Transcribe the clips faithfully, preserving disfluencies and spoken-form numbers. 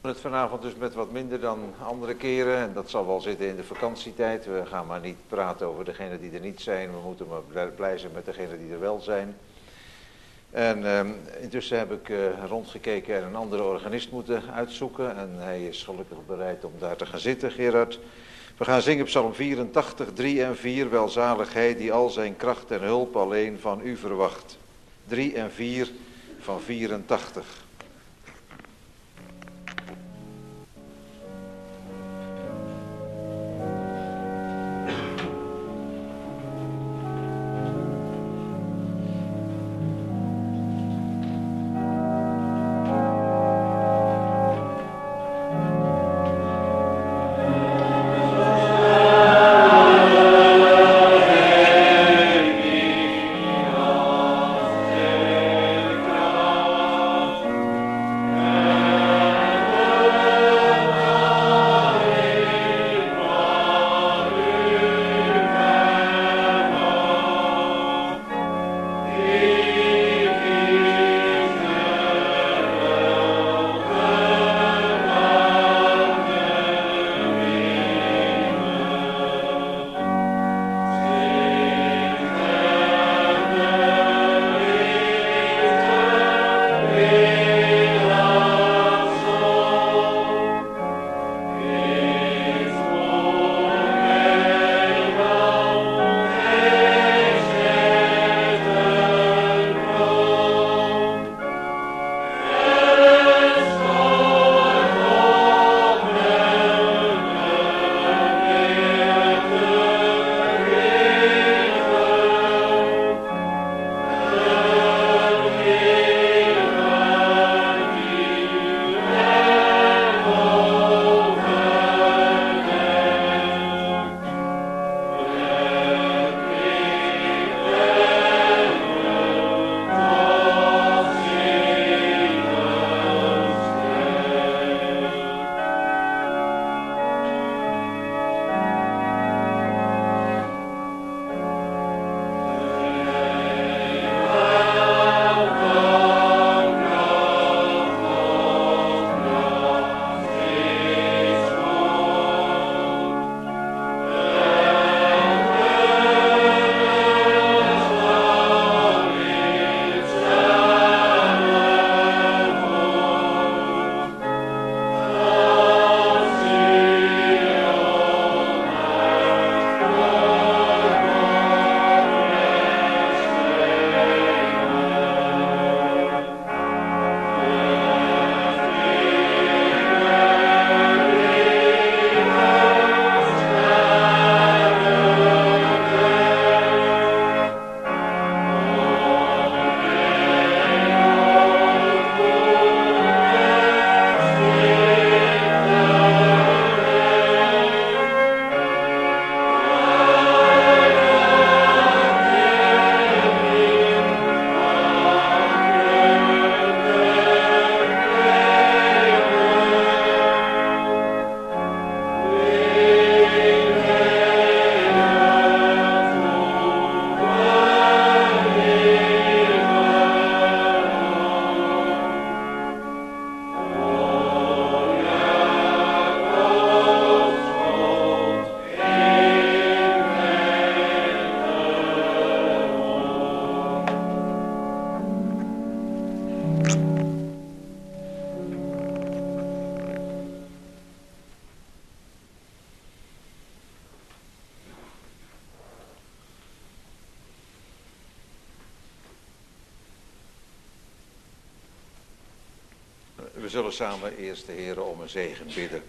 Het vanavond dus met wat minder dan andere keren en dat zal wel zitten in de vakantietijd. We gaan maar niet praten over degenen die er niet zijn, we moeten maar blij zijn met degenen die er wel zijn. En uh, intussen heb ik uh, rondgekeken en een andere organist moeten uitzoeken en hij is gelukkig bereid om daar te gaan zitten, Gerard. We gaan zingen Psalm vierentachtig, drie en vier, welzalig hij die al zijn kracht en hulp alleen van u verwacht. drie en vier van vierentachtig. We zullen samen eerst de Heere om een zegen bidden.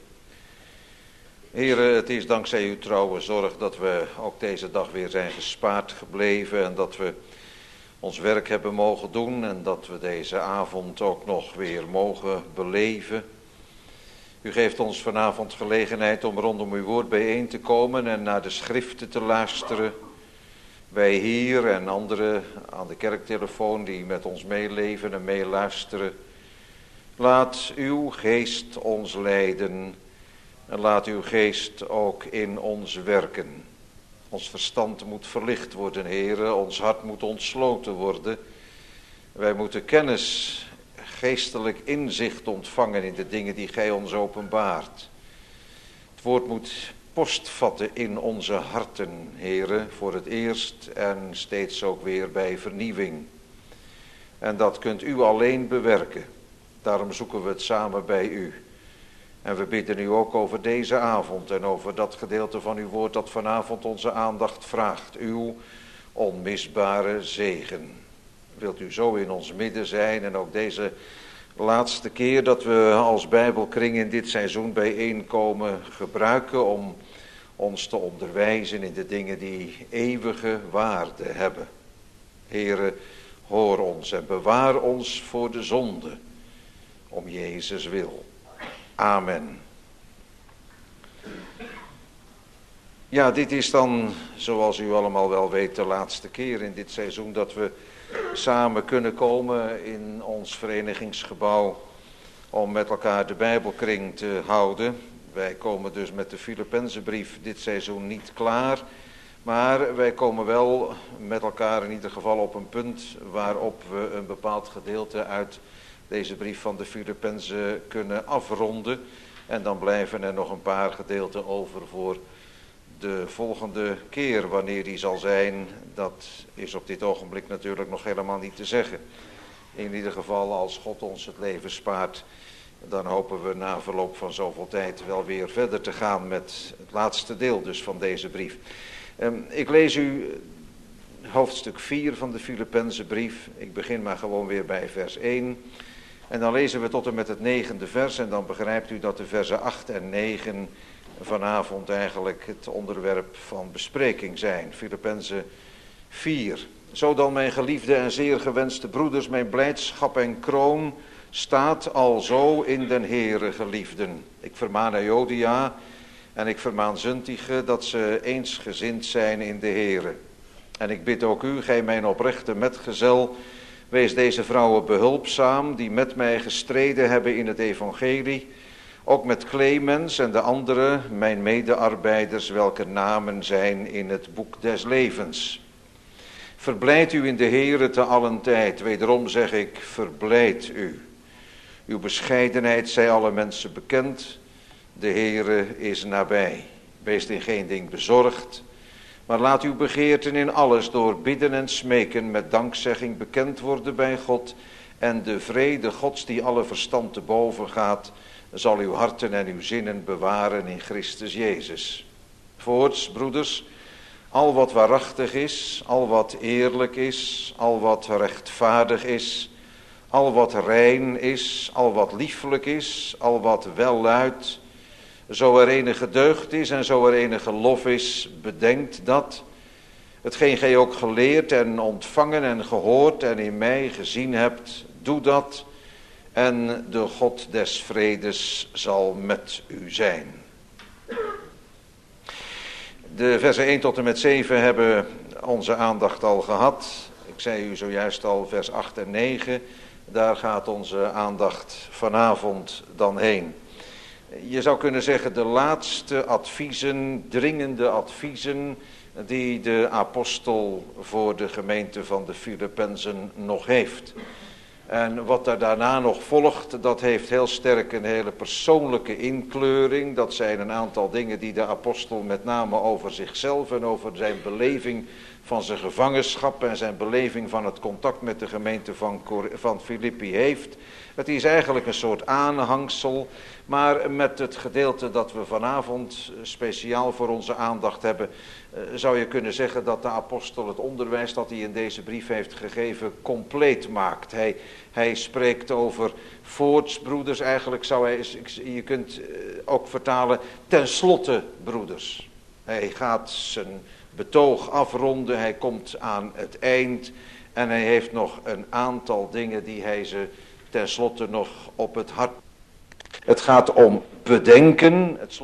Heere, het is dankzij uw trouwe zorg dat we ook deze dag weer zijn gespaard gebleven en dat we ons werk hebben mogen doen en dat we deze avond ook nog weer mogen beleven. U geeft ons vanavond gelegenheid om rondom uw woord bijeen te komen en naar de schriften te luisteren. Wij hier en anderen aan de kerktelefoon die met ons meeleven en meeluisteren. Laat uw geest ons leiden en laat uw geest ook in ons werken. Ons verstand moet verlicht worden, Heere, ons hart moet ontsloten worden. Wij moeten kennis geestelijk inzicht ontvangen in de dingen die gij ons openbaart. Het woord moet postvatten in onze harten, Heere, voor het eerst en steeds ook weer bij vernieuwing. En dat kunt u alleen bewerken. Daarom zoeken we het samen bij u. En we bidden u ook over deze avond en over dat gedeelte van uw woord dat vanavond onze aandacht vraagt. Uw onmisbare zegen. Wilt u zo in ons midden zijn en ook deze laatste keer dat we als Bijbelkring in dit seizoen bijeenkomen gebruiken om ons te onderwijzen in de dingen die eeuwige waarde hebben. Heere, hoor ons en bewaar ons voor de zonde, om Jezus wil. Amen. Ja, dit is dan, zoals u allemaal wel weet, de laatste keer in dit seizoen dat we samen kunnen komen in ons verenigingsgebouw om met elkaar de Bijbelkring te houden. Wij komen dus met de Filippenzenbrief dit seizoen niet klaar, maar wij komen wel met elkaar in ieder geval op een punt waarop we een bepaald gedeelte uit deze brief van de Filippenzen kunnen afronden. En dan blijven er nog een paar gedeelten over voor de volgende keer. Wanneer die zal zijn, dat is op dit ogenblik natuurlijk nog helemaal niet te zeggen. In ieder geval, als God ons het leven spaart, dan hopen we na verloop van zoveel tijd wel weer verder te gaan met het laatste deel dus van deze brief. Um, ik lees u hoofdstuk vier van de Filippenzenbrief. Ik begin maar gewoon weer bij vers één. En dan lezen we tot en met het negende vers en dan begrijpt u dat de versen acht en negen vanavond eigenlijk het onderwerp van bespreking zijn. Filippenzen vier. Zo dan, mijn geliefde en zeer gewenste broeders, mijn blijdschap en kroon staat alzo in den Heere, geliefden. Ik vermaan Euodia en ik vermaan Syntyche dat ze eensgezind zijn in de Heere. En ik bid ook u, gij mijn oprechte metgezel, wees deze vrouwen behulpzaam die met mij gestreden hebben in het evangelie, ook met Clemens en de andere, mijn medearbeiders, welke namen zijn in het boek des levens. Verblijd u in de Heere te allen tijd. Wederom zeg ik, verblijd u. Uw bescheidenheid zij alle mensen bekend. De Heere is nabij. Wees in geen ding bezorgd, maar laat uw begeerten in alles door bidden en smeken met dankzegging bekend worden bij God. En de vrede Gods die alle verstand te boven gaat, zal uw harten en uw zinnen bewaren in Christus Jezus. Voorts, broeders, al wat waarachtig is, al wat eerlijk is, al wat rechtvaardig is, al wat rein is, al wat lieflijk is, al wat welluidt, zo er enige deugd is en zo er enige lof is, bedenkt dat. Hetgeen gij ook geleerd en ontvangen en gehoord en in mij gezien hebt, doe dat. En de God des vredes zal met u zijn. De versen één tot en met zeven hebben onze aandacht al gehad. Ik zei u zojuist al vers acht en negen. Daar gaat onze aandacht vanavond dan heen. Je zou kunnen zeggen de laatste adviezen, dringende adviezen die de apostel voor de gemeente van de Filippenzen nog heeft. En wat er daarna nog volgt, dat heeft heel sterk een hele persoonlijke inkleuring. Dat zijn een aantal dingen die de apostel met name over zichzelf en over zijn beleving van zijn gevangenschap en zijn beleving van het contact met de gemeente van, van Filippi heeft. Het is eigenlijk een soort aanhangsel, maar met het gedeelte dat we vanavond speciaal voor onze aandacht hebben, zou je kunnen zeggen dat de apostel het onderwijs dat hij in deze brief heeft gegeven compleet maakt. Hij, hij spreekt over voorts, broeders, eigenlijk zou hij, je kunt ook vertalen, tenslotte, broeders. Hij gaat zijn betoog afronden, hij komt aan het eind en hij heeft nog een aantal dingen die hij ze tenslotte nog op het hart. Het gaat om bedenken, het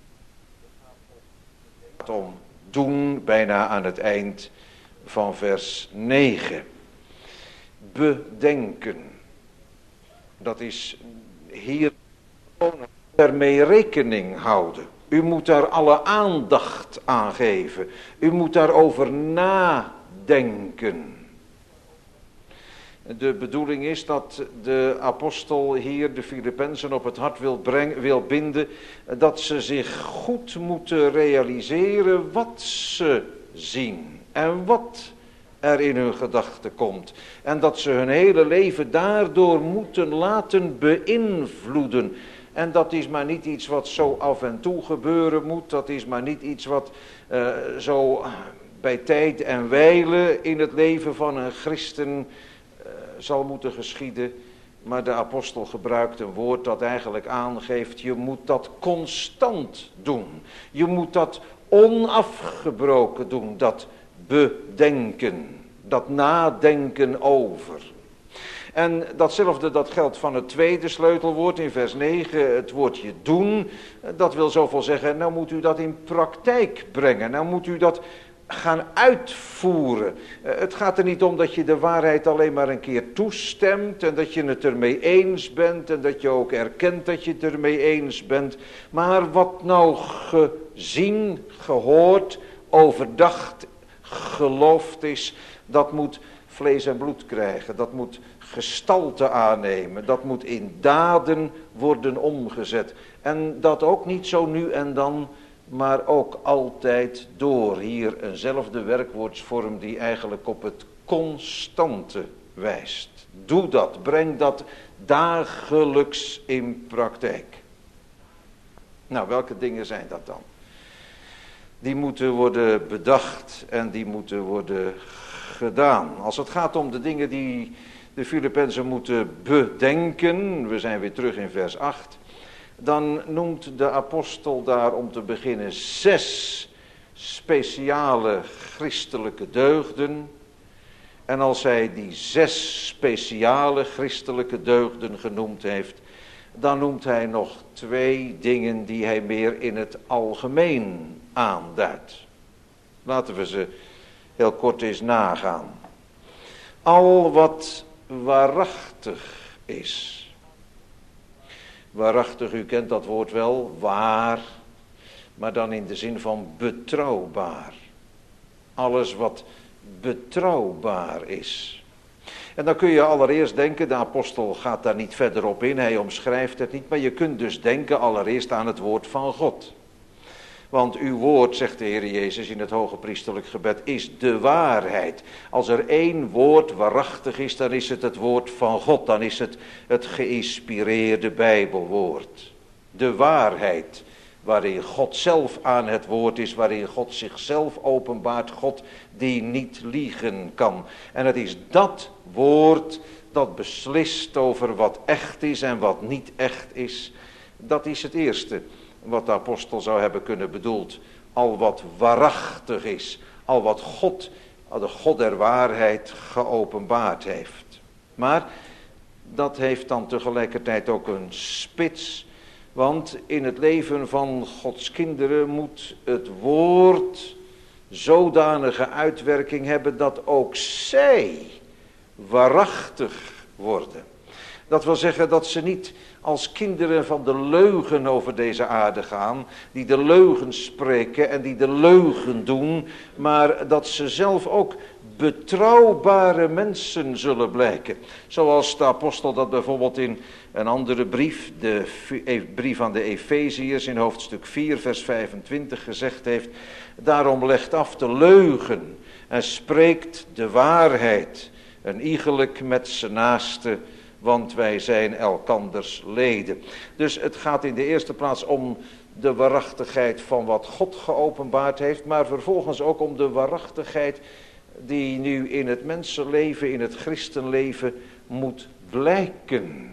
gaat om doen, bijna aan het eind van vers negen. Bedenken. Dat is hier ermee rekening houden. U moet daar alle aandacht aan geven. U moet daarover nadenken. De bedoeling is dat de apostel hier de Filippenzen op het hart wil, breng, wil binden, dat ze zich goed moeten realiseren wat ze zien en wat er in hun gedachten komt. En dat ze hun hele leven daardoor moeten laten beïnvloeden. En dat is maar niet iets wat zo af en toe gebeuren moet, dat is maar niet iets wat uh, zo bij tijd en wijle in het leven van een christen zal moeten geschieden, maar de apostel gebruikt een woord dat eigenlijk aangeeft, je moet dat constant doen. Je moet dat onafgebroken doen, dat bedenken, dat nadenken over. En datzelfde dat geldt van het tweede sleutelwoord in vers negen, het woordje doen. Dat wil zoveel zeggen, nou moet u dat in praktijk brengen, nou moet u dat gaan uitvoeren. Het gaat er niet om dat je de waarheid alleen maar een keer toestemt en dat je het ermee eens bent en dat je ook erkent dat je het ermee eens bent. Maar wat nou gezien, gehoord, overdacht, geloofd is, dat moet vlees en bloed krijgen. Dat moet gestalte aannemen. Dat moet in daden worden omgezet. En dat ook niet zo nu en dan, maar ook altijd door. Hier eenzelfde werkwoordsvorm die eigenlijk op het constante wijst. Doe dat, breng dat dagelijks in praktijk. Nou, welke dingen zijn dat dan? Die moeten worden bedacht en die moeten worden gedaan. Als het gaat om de dingen die de Filippenzen moeten bedenken, we zijn weer terug in vers acht... dan noemt de apostel daar om te beginnen zes speciale christelijke deugden. En als hij die zes speciale christelijke deugden genoemd heeft, dan noemt hij nog twee dingen die hij meer in het algemeen aanduidt. Laten we ze heel kort eens nagaan. Al wat waarachtig is. Waarachtig, u kent dat woord wel, waar, maar dan in de zin van betrouwbaar. Alles wat betrouwbaar is. En dan kun je allereerst denken, de apostel gaat daar niet verder op in, hij omschrijft het niet, maar je kunt dus denken allereerst aan het woord van God. Want uw woord, zegt de Heer Jezus in het hoge priesterlijk gebed, is de waarheid. Als er één woord waarachtig is, dan is het het woord van God. Dan is het het geïnspireerde Bijbelwoord. De waarheid, waarin God zelf aan het woord is, waarin God zichzelf openbaart. God die niet liegen kan. En het is dat woord dat beslist over wat echt is en wat niet echt is. Dat is het eerste wat de apostel zou hebben kunnen bedoeld. Al wat waarachtig is. Al wat God, de God der waarheid geopenbaard heeft. Maar dat heeft dan tegelijkertijd ook een spits. Want in het leven van Gods kinderen moet het woord zodanige uitwerking hebben dat ook zij waarachtig worden. Dat wil zeggen dat ze niet als kinderen van de leugen over deze aarde gaan, die de leugen spreken en die de leugen doen, maar dat ze zelf ook betrouwbare mensen zullen blijken. Zoals de apostel dat bijvoorbeeld in een andere brief, de brief aan de Efeziërs in hoofdstuk vier vers vijfentwintig gezegd heeft, daarom legt af de leugen en spreekt de waarheid, een iegelijk met zijn naaste, want wij zijn elkanders leden. Dus het gaat in de eerste plaats om de waarachtigheid van wat God geopenbaard heeft, maar vervolgens ook om de waarachtigheid die nu in het mensenleven, in het christenleven moet blijken.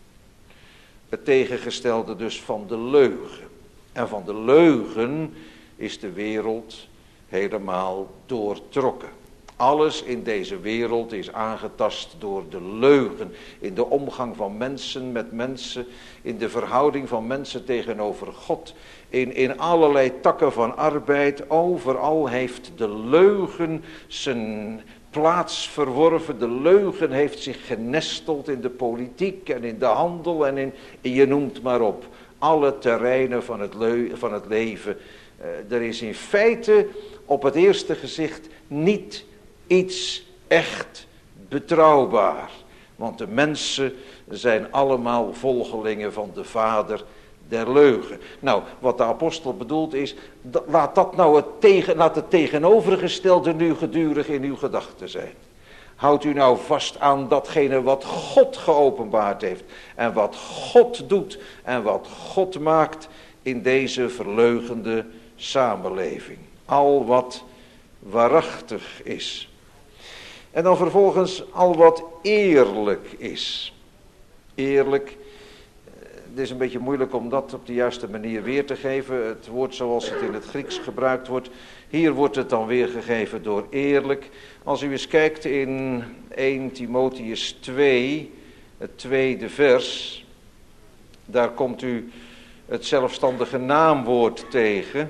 Het tegengestelde dus van de leugen. En van de leugen is de wereld helemaal doortrokken. Alles in deze wereld is aangetast door de leugen. In de omgang van mensen met mensen. In de verhouding van mensen tegenover God. In, in allerlei takken van arbeid. Overal heeft de leugen zijn plaats verworven. De leugen heeft zich genesteld in de politiek en in de handel. En in, je noemt maar op. Alle terreinen van het, leu, van het leven. Uh, er is in feite op het eerste gezicht niet iets echt betrouwbaar. Want de mensen zijn allemaal volgelingen van de vader der leugen. Nou, wat de apostel bedoelt is, laat dat nou het, tegen, laat het tegenovergestelde nu gedurig in uw gedachten zijn. Houd u nou vast aan datgene wat God geopenbaard heeft. En wat God doet en wat God maakt in deze verleugende samenleving. Al wat waarachtig is. En dan vervolgens al wat eerlijk is. Eerlijk, het is een beetje moeilijk om dat op de juiste manier weer te geven. Het woord zoals het in het Grieks gebruikt wordt. Hier wordt het dan weer gegeven door eerlijk. Als u eens kijkt in eerste Timotheüs twee, het tweede vers. Daar komt u het zelfstandige naamwoord tegen.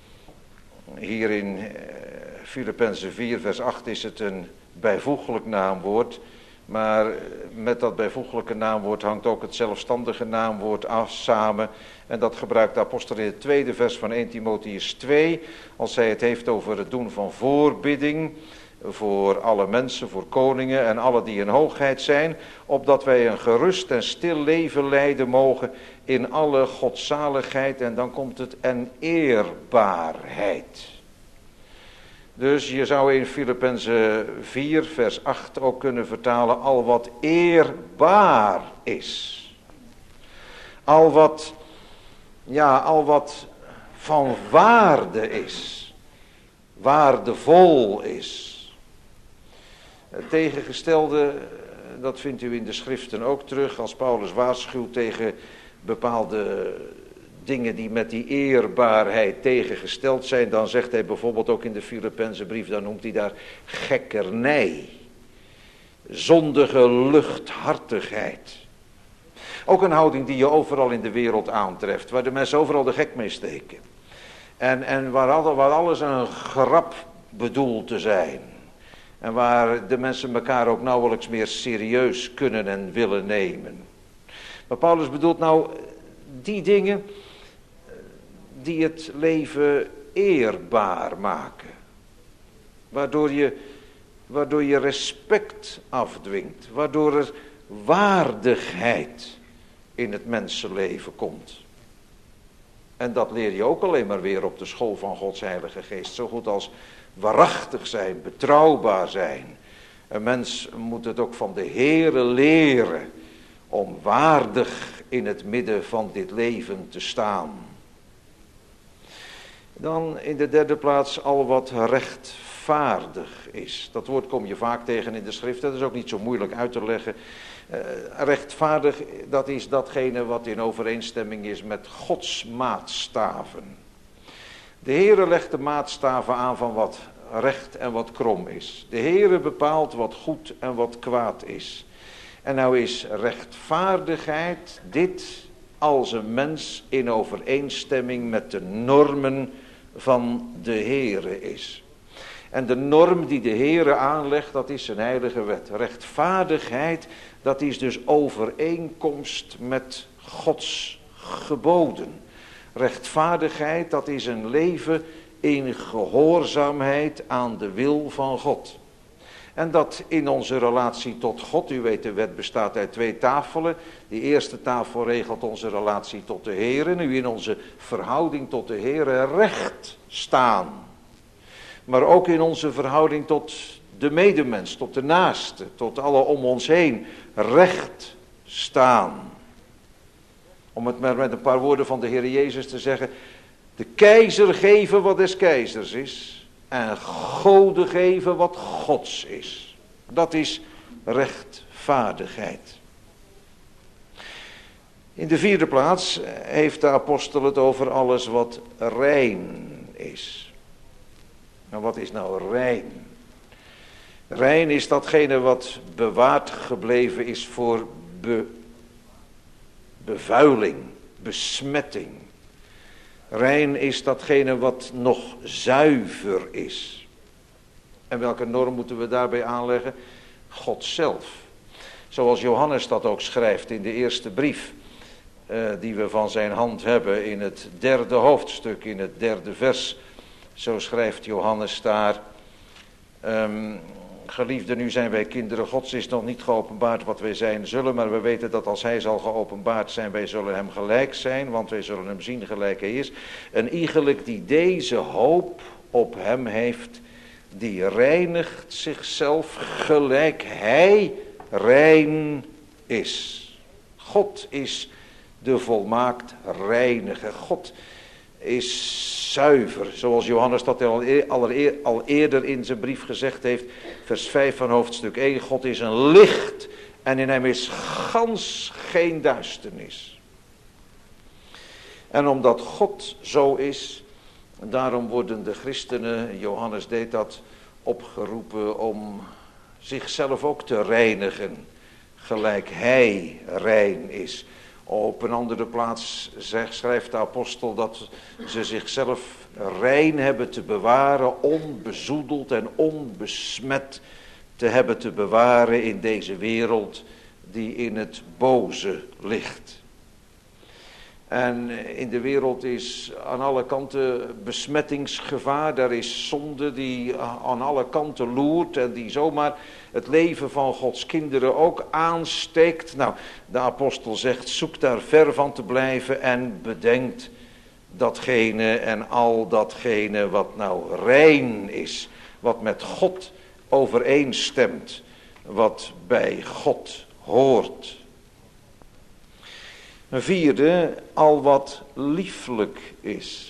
Hier in Filippenzen vier vers acht is het een bijvoeglijk naamwoord. Maar met dat bijvoeglijke naamwoord hangt ook het zelfstandige naamwoord af samen. En dat gebruikt de apostel in het tweede vers van eerste Timotheüs twee. Als hij het heeft over het doen van voorbidding. Voor alle mensen, voor koningen en alle die in hoogheid zijn. Opdat wij een gerust en stil leven leiden mogen in alle godzaligheid. En dan komt het en eerbaarheid. Dus je zou in Filippenzen vier vers acht ook kunnen vertalen, al wat eerbaar is. Al wat, ja, al wat van waarde is. Waardevol is. Het tegengestelde, dat vindt u in de schriften ook terug, als Paulus waarschuwt tegen bepaalde dingen die met die eerbaarheid tegengesteld zijn, dan zegt hij bijvoorbeeld ook in de Filippenzen brief, dan noemt hij daar gekkernij, zondige luchthartigheid. Ook een houding die je overal in de wereld aantreft, waar de mensen overal de gek mee steken. En, en waar, alle, waar alles een grap bedoelt te zijn. En waar de mensen elkaar ook nauwelijks meer serieus kunnen en willen nemen. Maar Paulus bedoelt nou die dingen die het leven eerbaar maken. Waardoor je, waardoor je respect afdwingt. Waardoor er waardigheid in het mensenleven komt. En dat leer je ook alleen maar weer op de school van Gods Heilige Geest. Zo goed als waarachtig zijn, betrouwbaar zijn. Een mens moet het ook van de Heere leren om waardig in het midden van dit leven te staan. Dan in de derde plaats al wat rechtvaardig is. Dat woord kom je vaak tegen in de schrift. Dat is ook niet zo moeilijk uit te leggen. Uh, rechtvaardig, dat is datgene wat in overeenstemming is met Gods maatstaven. De Heere legt de maatstaven aan van wat recht en wat krom is. De Heere bepaalt wat goed en wat kwaad is. En nou is rechtvaardigheid dit als een mens in overeenstemming met de normen van de Heere is. En de norm die de Heere aanlegt, dat is zijn heilige wet. Rechtvaardigheid, dat is dus overeenkomst met Gods geboden. Rechtvaardigheid, dat is een leven in gehoorzaamheid aan de wil van God. En dat in onze relatie tot God, u weet de wet bestaat uit twee tafelen. Die eerste tafel regelt onze relatie tot de Heere. Nu in onze verhouding tot de Heere recht staan. Maar ook in onze verhouding tot de medemens, tot de naaste, tot alle om ons heen recht staan. Om het maar met een paar woorden van de Heer Jezus te zeggen. De keizer geven wat des keizers is. En Gode geven wat Gods is. Dat is rechtvaardigheid. In de vierde plaats heeft de apostel het over alles wat rein is. Nou, wat is nou rein? Rein is datgene wat bewaard gebleven is voor be, bevuiling, besmetting. Rein is datgene wat nog zuiver is. En welke norm moeten we daarbij aanleggen? God zelf. Zoals Johannes dat ook schrijft in de eerste brief. Uh, die we van zijn hand hebben in het derde hoofdstuk, in het derde vers. Zo schrijft Johannes daar. Um, Geliefden, nu zijn wij kinderen Gods, is nog niet geopenbaard wat wij zijn zullen, maar we weten dat als hij zal geopenbaard zijn, wij zullen hem gelijk zijn, want wij zullen hem zien gelijk hij is. Een iegelijk die deze hoop op hem heeft, die reinigt zichzelf gelijk hij rein is. God is de volmaakt reiniger. God is zuiver, zoals Johannes dat al, al, al eerder in zijn brief gezegd heeft, vers vijf van hoofdstuk één. God is een licht en in hem is gans geen duisternis. En omdat God zo is, daarom worden de christenen, Johannes deed dat, opgeroepen om zichzelf ook te reinigen, gelijk hij rein is. Op een andere plaats zegt, schrijft de apostel dat ze zichzelf rein hebben te bewaren, onbezoedeld en onbesmet te hebben te bewaren in deze wereld die in het boze ligt. En in de wereld is aan alle kanten besmettingsgevaar. Daar is zonde die aan alle kanten loert en die zomaar het leven van Gods kinderen ook aansteekt. Nou, de apostel zegt, zoek daar ver van te blijven en bedenkt datgene en al datgene wat nou rein is. Wat met God overeenstemt, wat bij God hoort. Een vierde, al wat lieflijk is.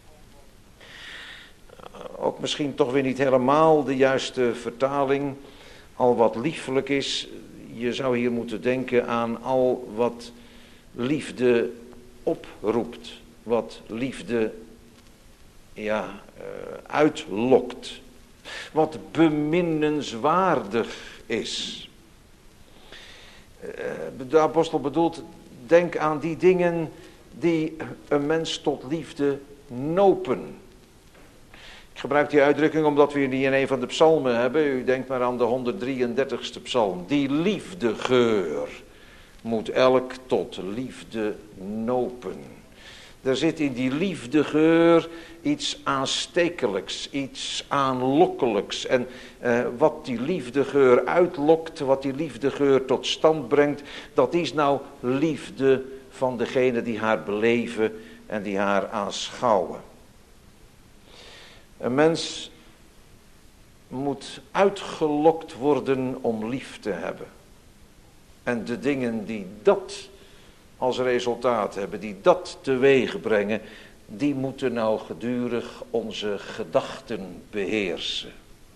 Ook misschien toch weer niet helemaal de juiste vertaling. Al wat lieflijk is, je zou hier moeten denken aan al wat liefde oproept. Wat liefde ja, uh, uitlokt. Wat beminnenswaardig is. Uh, de apostel bedoelt, denk aan die dingen die een mens tot liefde nopen. Ik gebruik die uitdrukking omdat we die in een van de psalmen hebben. U denkt maar aan de honderddrieëndertigste psalm. Die liefdegeur moet elk tot liefde nopen. Er zit in die liefdegeur iets aanstekelijks, iets aanlokkelijks. En uh, wat die liefdegeur uitlokt, wat die liefdegeur tot stand brengt, dat is nou liefde van degene die haar beleven en die haar aanschouwen. Een mens moet uitgelokt worden om lief te hebben. En de dingen die dat als resultaat hebben, die dat teweeg brengen, die moeten nou gedurig onze gedachten beheersen.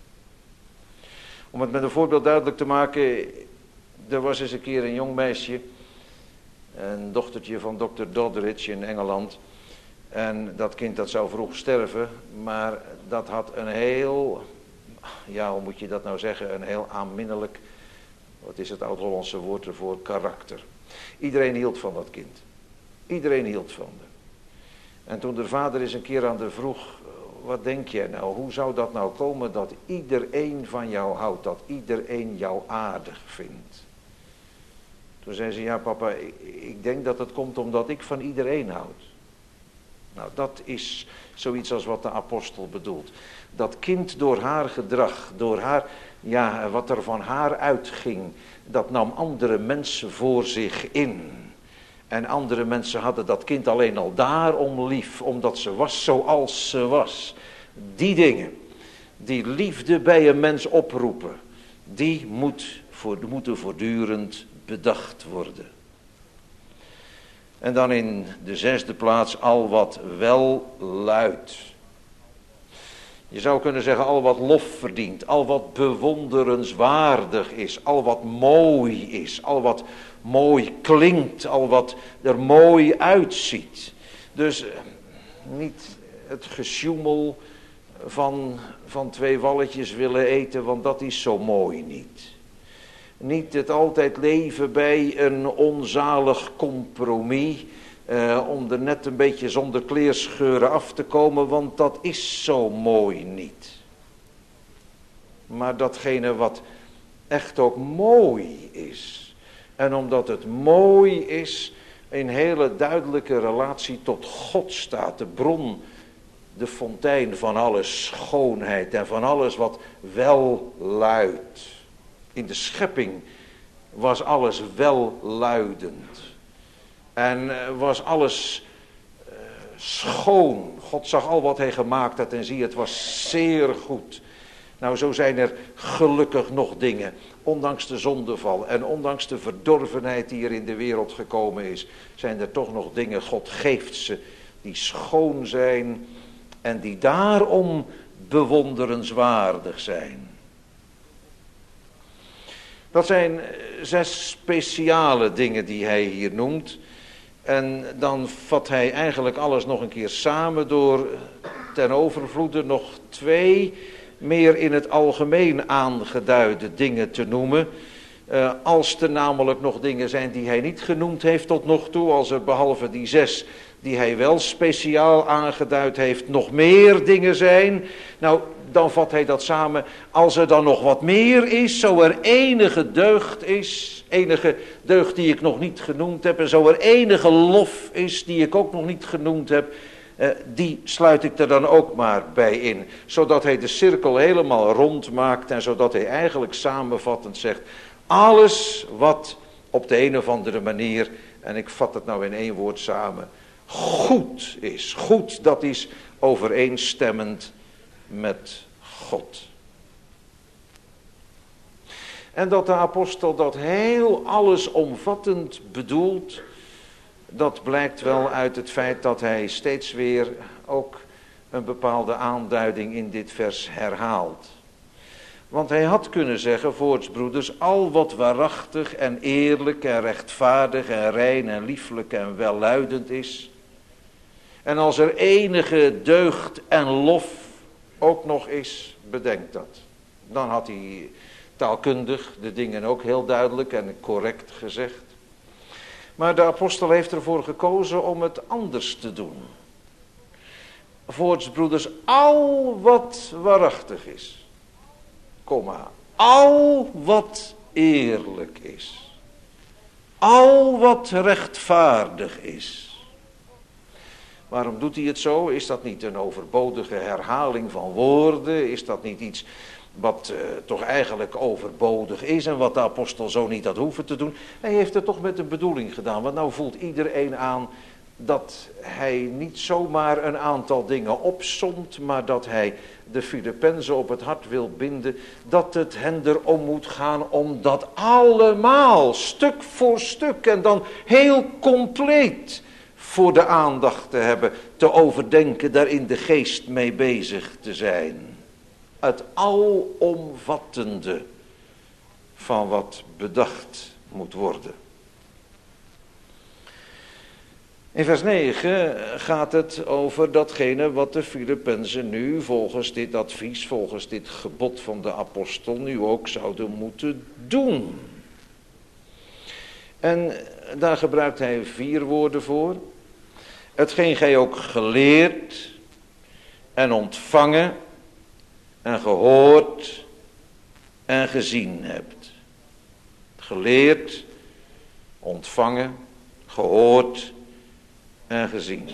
Om het met een voorbeeld duidelijk te maken, er was eens een keer een jong meisje, een dochtertje van dokter Doddridge in Engeland. En dat kind dat zou vroeg sterven, maar dat had een heel, ja hoe moet je dat nou zeggen, een heel aanminnelijk, wat is het oud-Hollandse woord ervoor, karakter. Iedereen hield van dat kind. Iedereen hield van haar. En toen de vader eens een keer aan haar vroeg, wat denk jij nou, hoe zou dat nou komen dat iedereen van jou houdt, dat iedereen jou aardig vindt? Toen zei ze, ja papa, ik, ik denk dat het komt omdat ik van iedereen houd. Nou, dat is zoiets als wat de apostel bedoelt. Dat kind door haar gedrag, door haar, ja, wat er van haar uitging, dat nam andere mensen voor zich in. En andere mensen hadden dat kind alleen al daarom lief, omdat ze was zoals ze was. Die dingen, die liefde bij een mens oproepen, die moet voor, moeten voortdurend bedacht worden. En dan in de zesde plaats al wat wel luidt. Je zou kunnen zeggen al wat lof verdient, al wat bewonderenswaardig is, al wat mooi is, al wat mooi klinkt, al wat er mooi uitziet. Dus niet het gesjoemel van, van twee walletjes willen eten, want dat is zo mooi niet. Niet het altijd leven bij een onzalig compromis, eh, om er net een beetje zonder kleerscheuren af te komen, want dat is zo mooi niet. Maar datgene wat echt ook mooi is, en omdat het mooi is, in hele duidelijke relatie tot God staat, de bron de fontein van alle schoonheid en van alles wat welluidt. In de schepping was alles welluidend. En was alles uh, schoon. God zag al wat hij gemaakt had en zie, het was zeer goed. Nou, zo zijn er gelukkig nog dingen. Ondanks de zondeval en ondanks de verdorvenheid die er in de wereld gekomen is, zijn er toch nog dingen, God geeft ze, die schoon zijn en die daarom bewonderenswaardig zijn. Dat zijn zes speciale dingen die hij hier noemt. En dan vat hij eigenlijk alles nog een keer samen door ten overvloede nog twee meer in het algemeen aangeduide dingen te noemen. Uh, als er namelijk nog dingen zijn die hij niet genoemd heeft tot nog toe, als er behalve die zes die hij wel speciaal aangeduid heeft, nog meer dingen zijn, nou, dan vat hij dat samen. Als er dan nog wat meer is, zo er enige deugd is, enige deugd die ik nog niet genoemd heb, en zo er enige lof is die ik ook nog niet genoemd heb, Uh, die sluit ik er dan ook maar bij in. Zodat hij de cirkel helemaal rond maakt en zodat hij eigenlijk samenvattend zegt, alles wat op de een of andere manier, en ik vat het nou in één woord samen, goed is. Goed, dat is overeenstemmend met God. En dat de apostel dat heel allesomvattend bedoelt, dat blijkt wel uit het feit dat hij steeds weer ook een bepaalde aanduiding in dit vers herhaalt. Want hij had kunnen zeggen, voortsbroeders, al wat waarachtig en eerlijk en rechtvaardig en rein en lieflijk en welluidend is. En als er enige deugd en lof ook nog is, bedenk dat. Dan had hij taalkundig de dingen ook heel duidelijk en correct gezegd. Maar de apostel heeft ervoor gekozen om het anders te doen. Voortsbroeders, al wat waarachtig is, komma, al wat eerlijk is, al wat rechtvaardig is. Waarom doet hij het zo? Is dat niet een overbodige herhaling van woorden? Is dat niet iets wat uh, toch eigenlijk overbodig is en wat de apostel zo niet had hoeven te doen? Hij heeft het toch met een bedoeling gedaan, want nou voelt iedereen aan dat hij niet zomaar een aantal dingen opsomt, maar dat hij de Filippenzen op het hart wil binden, dat het hen erom moet gaan om dat allemaal, stuk voor stuk en dan heel compleet voor de aandacht te hebben, te overdenken, daar in de geest mee bezig te zijn. Het alomvattende van wat bedacht moet worden. In vers negen gaat het over datgene wat de Filippenzen nu volgens dit advies, volgens dit gebod van de apostel nu ook zouden moeten doen. En daar gebruikt hij vier woorden voor. Hetgeen gij ook geleerd en ontvangen en gehoord en gezien hebt. Geleerd, ontvangen, gehoord en gezien.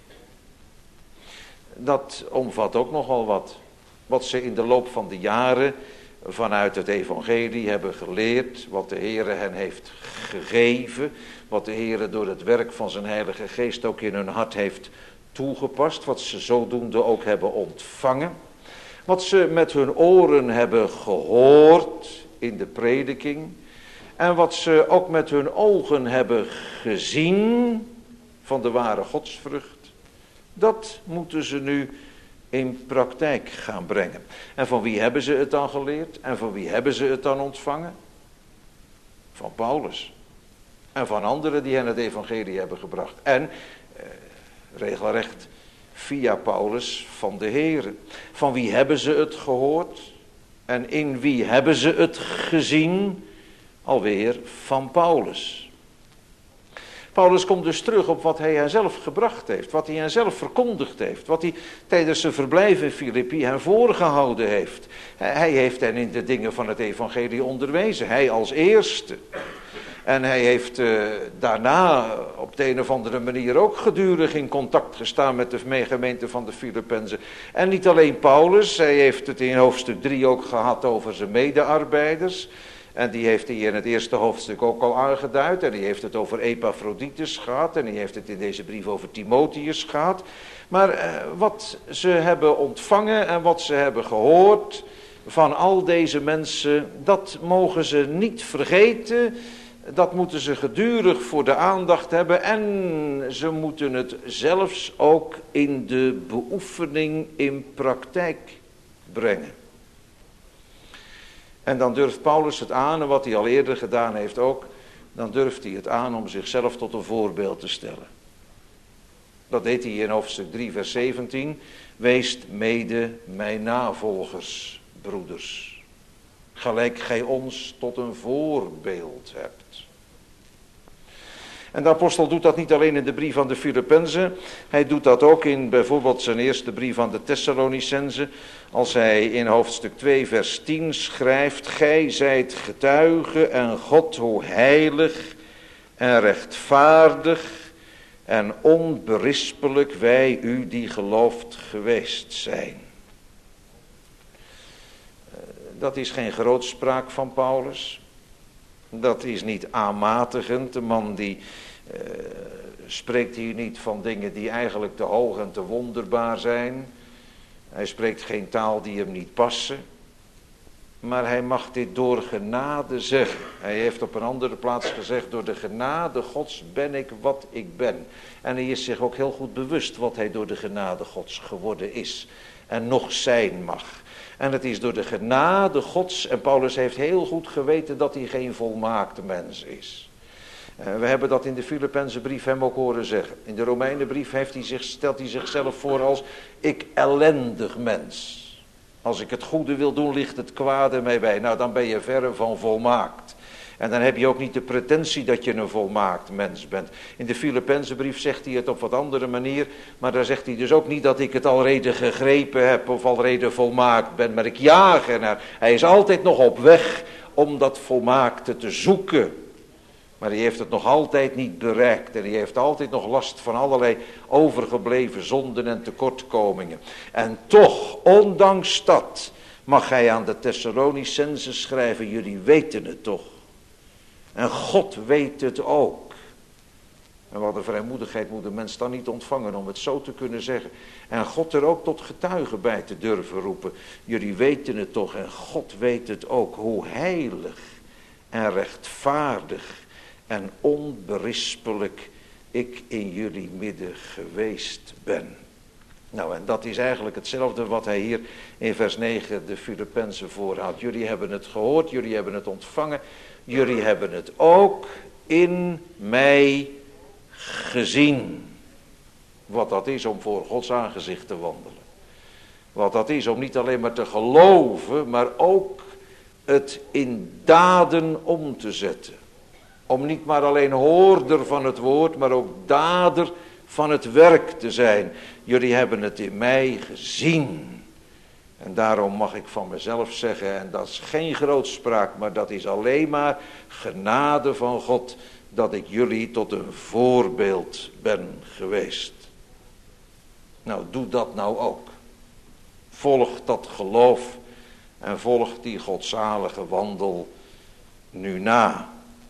Dat omvat ook nogal wat. Wat ze in de loop van de jaren vanuit het evangelie hebben geleerd. Wat de Heere hen heeft gegeven. Wat de Heere door het werk van zijn Heilige Geest ook in hun hart heeft toegepast. Wat ze zodoende ook hebben ontvangen. Wat ze met hun oren hebben gehoord in de prediking. En wat ze ook met hun ogen hebben gezien van de ware godsvrucht. Dat moeten ze nu in praktijk gaan brengen. En van wie hebben ze het dan geleerd? En van wie hebben ze het dan ontvangen? Van Paulus. En van anderen die hen het evangelie hebben gebracht. En, eh, regelrecht, via Paulus van de Heere. Van wie hebben ze het gehoord? En in wie hebben ze het gezien? Alweer van Paulus. Paulus komt dus terug op wat hij hen zelf gebracht heeft. Wat hij hen zelf verkondigd heeft. Wat hij tijdens zijn verblijf in Filippi hen voorgehouden heeft. Hij heeft hen in de dingen van het evangelie onderwezen. Hij als eerste. En hij heeft uh, daarna op de een of andere manier ook gedurig in contact gestaan met de gemeente van de Filippenzen. En niet alleen Paulus, hij heeft het in hoofdstuk drie ook gehad over zijn medearbeiders. En die heeft hij in het eerste hoofdstuk ook al aangeduid. En die heeft het over Epaphroditus gehad. En die heeft het in deze brief over Timotheus gehad. Maar eh, wat ze hebben ontvangen en wat ze hebben gehoord van al deze mensen, dat mogen ze niet vergeten. Dat moeten ze gedurig voor de aandacht hebben. En ze moeten het zelfs ook in de beoefening in praktijk brengen. En dan durft Paulus het aan, en wat hij al eerder gedaan heeft ook, dan durft hij het aan om zichzelf tot een voorbeeld te stellen. Dat deed hij in hoofdstuk drie vers zeventien. Weest mede mijn navolgers, broeders, gelijk gij ons tot een voorbeeld hebt. En de apostel doet dat niet alleen in de brief aan de Filippenzen. Hij doet dat ook in bijvoorbeeld zijn eerste brief aan de Thessalonicenzen. Als hij in hoofdstuk twee vers tien schrijft. Gij zijt getuige en God hoe heilig en rechtvaardig en onberispelijk wij u die gelooft geweest zijn. Dat is geen grootspraak van Paulus. Dat is niet aanmatigend. De man die uh, spreekt hier niet van dingen die eigenlijk te hoog en te wonderbaar zijn. Hij spreekt geen taal die hem niet passen. Maar hij mag dit door genade zeggen. Hij heeft op een andere plaats gezegd, door de genade Gods ben ik wat ik ben. En hij is zich ook heel goed bewust wat hij door de genade Gods geworden is. En nog zijn mag. En het is door de genade Gods, en Paulus heeft heel goed geweten dat hij geen volmaakte mens is. Uh, we hebben dat in de Filippense brief hem ook horen zeggen. In de Romeinenbrief heeft hij zich, stelt hij zichzelf voor als ik ellendig mens. Als ik het goede wil doen, ligt het kwade mij bij. Nou, dan ben je verre van volmaakt. En dan heb je ook niet de pretentie dat je een volmaakt mens bent. In de Filippense brief zegt hij het op wat andere manier. Maar daar zegt hij dus ook niet dat ik het alrede gegrepen heb of alrede volmaakt ben. Maar ik jaag ernaar. Hij is altijd nog op weg om dat volmaakte te zoeken. Maar hij heeft het nog altijd niet bereikt. En hij heeft altijd nog last van allerlei overgebleven zonden en tekortkomingen. En toch, ondanks dat, mag hij aan de Thessalonicenzen schrijven. Jullie weten het toch. En God weet het ook. En wat een vrijmoedigheid moet de mens dan niet ontvangen om het zo te kunnen zeggen. En God er ook tot getuige bij te durven roepen. Jullie weten het toch en God weet het ook. Hoe heilig en rechtvaardig en onberispelijk ik in jullie midden geweest ben. Nou, en dat is eigenlijk hetzelfde wat hij hier in vers negen de Filippenzen voorhoudt. Jullie hebben het gehoord, jullie hebben het ontvangen. Jullie hebben het ook in mij gezien. Wat dat is om voor Gods aangezicht te wandelen. Wat dat is om niet alleen maar te geloven, maar ook het in daden om te zetten. Om niet maar alleen hoorder van het woord, maar ook dader van het werk te zijn. Jullie hebben het in mij gezien. En daarom mag ik van mezelf zeggen, en dat is geen grootspraak, maar dat is alleen maar genade van God, dat ik jullie tot een voorbeeld ben geweest. Nou, doe dat nou ook. Volg dat geloof en volg die godzalige wandel nu na.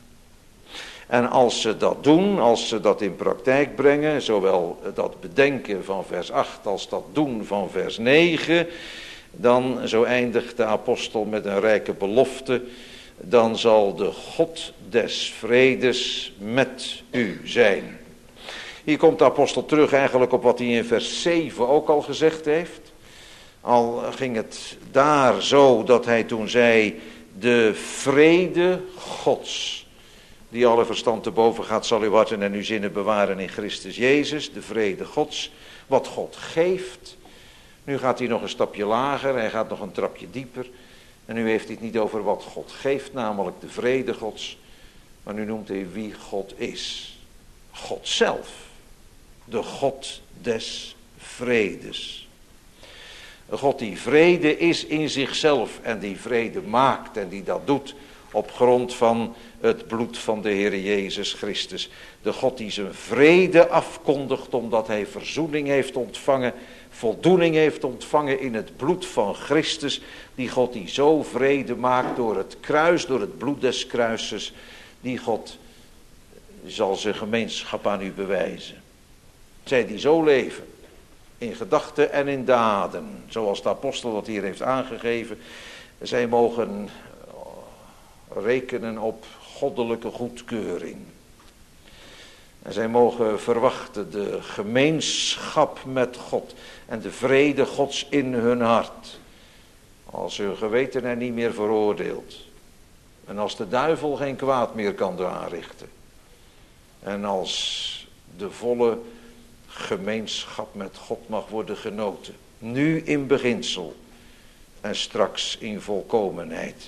En als ze dat doen, als ze dat in praktijk brengen, zowel dat bedenken van vers acht als dat doen van vers negen, dan, zo eindigt de apostel met een rijke belofte, dan zal de God des vredes met u zijn. Hier komt de apostel terug eigenlijk op wat hij in vers zeven ook al gezegd heeft. Al ging het daar zo dat hij toen zei, de vrede Gods, die alle verstand te boven gaat, zal uw harten en uw zinnen bewaren in Christus Jezus. De vrede Gods, wat God geeft. Nu gaat hij nog een stapje lager, hij gaat nog een trapje dieper. En nu heeft hij het niet over wat God geeft, namelijk de vrede Gods. Maar nu noemt hij wie God is. God zelf. De God des vredes. Een God die vrede is in zichzelf en die vrede maakt en die dat doet op grond van het bloed van de Heer Jezus Christus. De God die zijn vrede afkondigt omdat hij verzoening heeft ontvangen, voldoening heeft ontvangen in het bloed van Christus. Die God die zo vrede maakt door het kruis, door het bloed des kruises. Die God zal zijn gemeenschap aan u bewijzen. Zij die zo leven, in gedachten en in daden, zoals de apostel dat hier heeft aangegeven. Zij mogen rekenen op goddelijke goedkeuring. En zij mogen verwachten de gemeenschap met God en de vrede Gods in hun hart. Als hun geweten er niet meer veroordeelt. En als de duivel geen kwaad meer kan aanrichten. En als de volle gemeenschap met God mag worden genoten. Nu in beginsel en straks in volkomenheid.